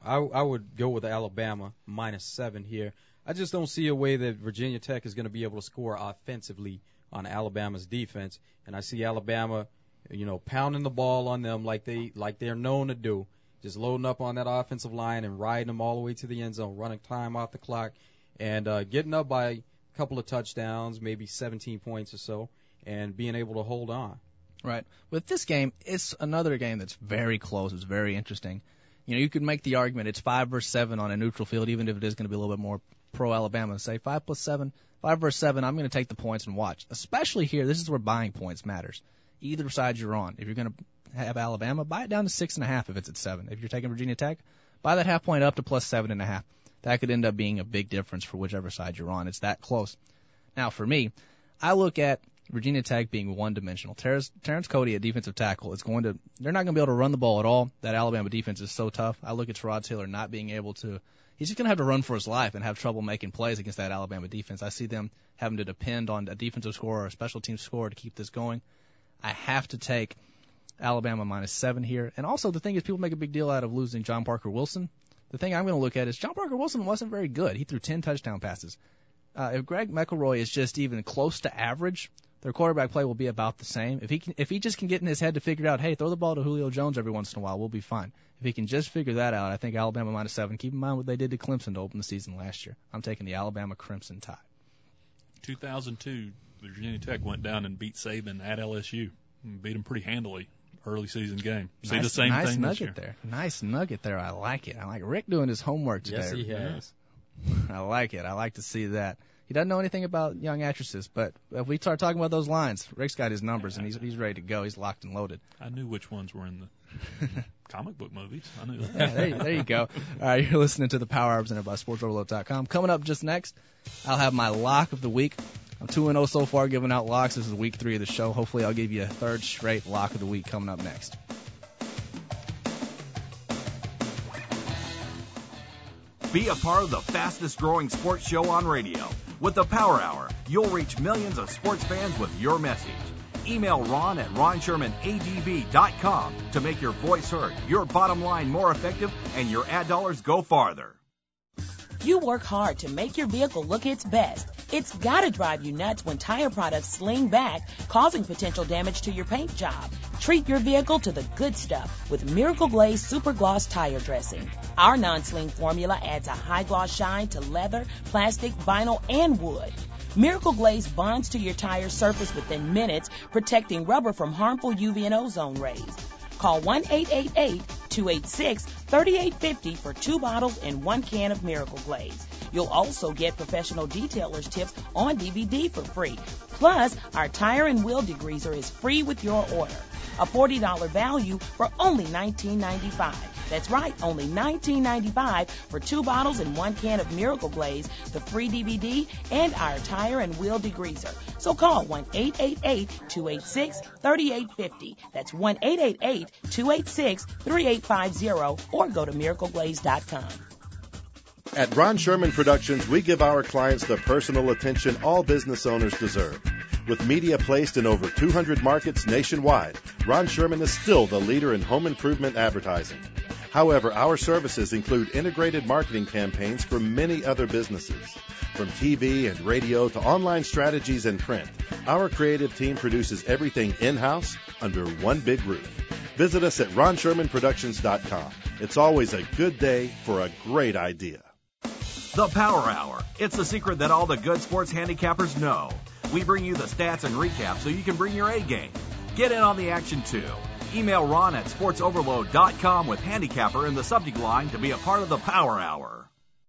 I would go with Alabama -7 here. I just don't see a way that Virginia Tech is going to be able to score offensively on Alabama's defense, and I see Alabama, pounding the ball on them like they're known to do, just loading up on that offensive line and riding them all the way to the end zone, running time off the clock, and getting up by a couple of touchdowns, maybe 17 points or so, and being able to hold on. Right. With this game, it's another game that's very close. It's very interesting. You could make the argument it's 5 versus 7 on a neutral field, even if it is going to be a little bit more pro-Alabama. Say 5 plus 7, 5 versus 7, I'm going to take the points and watch. Especially here, this is where buying points matters. Either side you're on. If you're going to have Alabama, buy it down to 6.5 if it's at 7. If you're taking Virginia Tech, buy that half point up to plus 7.5. That could end up being a big difference for whichever side you're on. It's that close. Now, for me, I look at Virginia Tech being one-dimensional. Terrence Cody at defensive tackle they're not going to be able to run the ball at all. That Alabama defense is so tough. I look at Terod Taylor not being able to. He's just going to have to run for his life and have trouble making plays against that Alabama defense. I see them having to depend on a defensive scorer or a special team scorer to keep this going. I have to take Alabama -7 here. And also the thing is, people make a big deal out of losing John Parker Wilson. The thing I'm going to look at is John Parker Wilson wasn't very good. He threw 10 touchdown passes. If Greg McElroy is just even close to average, their quarterback play will be about the same. If he just can get in his head to figure out, hey, throw the ball to Julio Jones every once in a while, we'll be fine. If he can just figure that out, I think Alabama -7. Keep in mind what they did to Clemson to open the season last year. I'm taking the Alabama Crimson Tide. 2002, Virginia Tech went down and beat Saban at LSU. Beat them pretty handily. Early season game. See the same thing this year. Nice nugget there. I like it. I like Rick doing his homework today. Yes, he has. I like it. I like to see that. He doesn't know anything about young actresses, but if we start talking about those lines, Rick's got his numbers, and he's ready to go. He's locked and loaded. I knew which ones were in the comic book movies. I knew that. Yeah, there you go. All right, you're listening to the Power Hour presented by SportsOverload.com. Coming up just next, I'll have my lock of the week. I'm 2-0 so far giving out locks. This is week 3 of the show. Hopefully I'll give you a third straight lock of the week coming up next. Be a part of the fastest growing sports show on radio. With the Power Hour, you'll reach millions of sports fans with your message. Email Ron at RonShermanADB.com to make your voice heard, your bottom line more effective, and your ad dollars go farther. You work hard to make your vehicle look its best. It's gotta drive you nuts when tire products sling back, causing potential damage to your paint job. Treat your vehicle to the good stuff with Miracle Glaze Super Gloss Tire Dressing. Our non-sling formula adds a high gloss shine to leather, plastic, vinyl, and wood. Miracle Glaze bonds to your tire surface within minutes, protecting rubber from harmful UV and ozone rays. Call 1-888-286-3850 for 2 bottles and 1 can of Miracle Glaze. You'll also get professional detailers tips on DVD for free. Plus, our tire and wheel degreaser is free with your order. A $40 value for only $19.95. That's right, only $19.95 for 2 bottles and 1 can of Miracle Glaze, the free DVD, and our tire and wheel degreaser. So call 1-888-286-3850. That's 1-888-286-3850 or go to miracleglaze.com. At Ron Sherman Productions, we give our clients the personal attention all business owners deserve. With media placed in over 200 markets nationwide, Ron Sherman is still the leader in home improvement advertising. However, our services include integrated marketing campaigns for many other businesses. From TV and radio to online strategies and print, our creative team produces everything in-house under one big roof. Visit us at RonShermanProductions.com. It's always a good day for a great idea. The Power Hour. It's the secret that all the good sports handicappers know. We bring you the stats and recaps so you can bring your A game. Get in on the action too. Email Ron at SportsOverload.com with handicapper in the subject line to be a part of the Power Hour.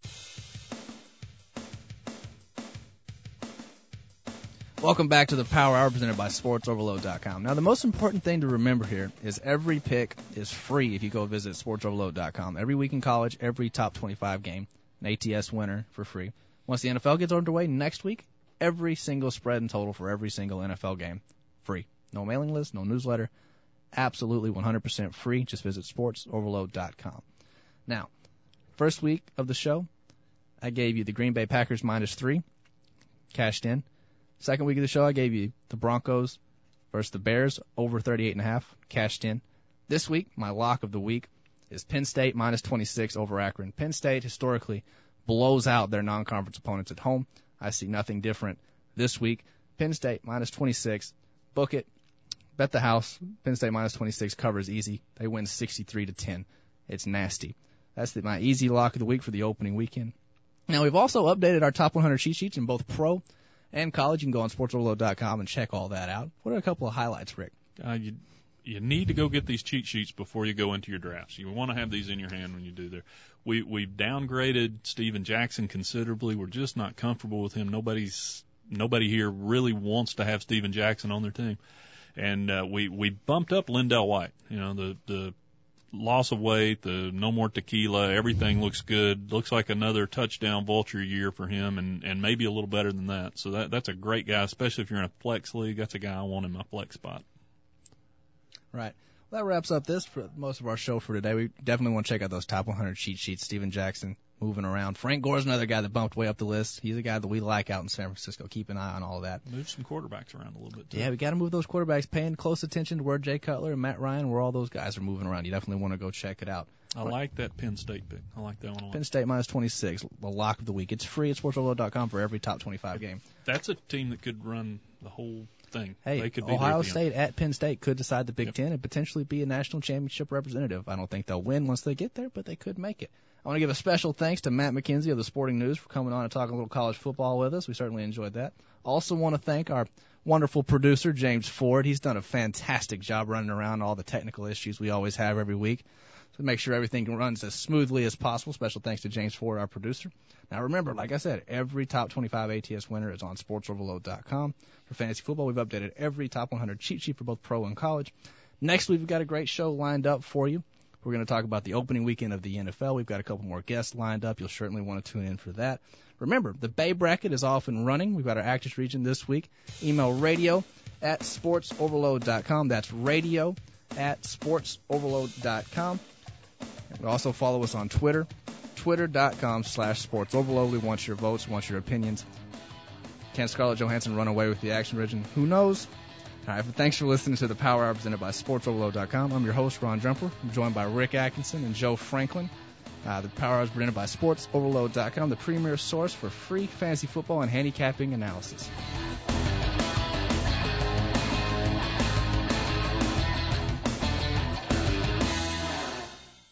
Welcome back to the Power Hour presented by SportsOverload.com. Now, the most important thing to remember here is every pick is free if you go visit SportsOverload.com. Every week in college, every top 25 game, an ATS winner for free. Once the NFL gets underway next week, every single spread and total for every single NFL game, free. No mailing list, no newsletter, absolutely 100% free. Just visit SportsOverload.com. Now, first week of the show, I gave you the Green Bay Packers -3, cashed in. Second week of the show, I gave you the Broncos versus the Bears over 38.5, cashed in. This week, my lock of the week is Penn State -26 over Akron. Penn State historically blows out their non-conference opponents at home. I see nothing different this week. Penn State -26, book it, bet the house. Penn State -26 covers easy. They win 63-10. It's nasty. That's my easy lock of the week for the opening weekend. Now, we've also updated our top 100 cheat sheets in both pro and college. You can go on SportsOverload.com and check all that out. What are a couple of highlights, Rick? You need to go get these cheat sheets before you go into your drafts. You want to have these in your hand when you do there. We've downgraded Steven Jackson considerably. We're just not comfortable with him. Nobody here really wants to have Steven Jackson on their team. And we bumped up Lindell White. You know, the loss of weight, the no more tequila, everything looks good. Looks like another touchdown vulture year for him, and maybe a little better than that. So that's a great guy, especially if you're in a flex league. That's a guy I want in my flex spot. Right. Well, that wraps up this for most of our show for today. We definitely want to check out those top 100 cheat sheets. Steven Jackson moving around. Frank Gore's another guy that bumped way up the list. He's a guy that we like out in San Francisco. Keep an eye on all of that. Move some quarterbacks around a little bit, too. Yeah, we got to move those quarterbacks. Paying close attention to where Jay Cutler and Matt Ryan, where all those guys are moving around. You definitely want to go check it out. I like that Penn State pick. I like that one a lot. Penn State -26, the lock of the week. It's free at SportsOverload.com for every top 25 game. That's a team that could run the whole thing. Hey, they could be Ohio State at Penn State could decide the Big Ten and potentially be a national championship representative. I don't think they'll win once they get there, but they could make it. I want to give a special thanks to Matt McKenzie of the Sporting News for coming on and talking a little college football with us. We certainly enjoyed that. Also want to thank our wonderful producer, James Ford. He's done a fantastic job running around all the technical issues we always have every week. So make sure everything runs as smoothly as possible. Special thanks to James Ford, our producer. Now remember, like I said, every top 25 ATS winner is on SportsOverload.com. For fantasy football, we've updated every top 100 cheat sheet for both pro and college. Next week, we've got a great show lined up for you. We're going to talk about the opening weekend of the NFL. We've got a couple more guests lined up. You'll certainly want to tune in for that. Remember, the Bay Bracket is off and running. We've got our Actors region this week. Email radio@sportsoverload.com. That's radio@sportsoverload.com. And also follow us on Twitter, twitter.com/sportsoverload. We want your votes, want your opinions. Can Scarlett Johansson run away with the Action region? Who knows? All right, but thanks for listening to the Power Hour presented by SportsOverload.com. I'm your host, Ron Jumper. I'm joined by Rick Atkinson and Joe Franklin. The Power Hour is presented by SportsOverload.com, the premier source for free fantasy football and handicapping analysis.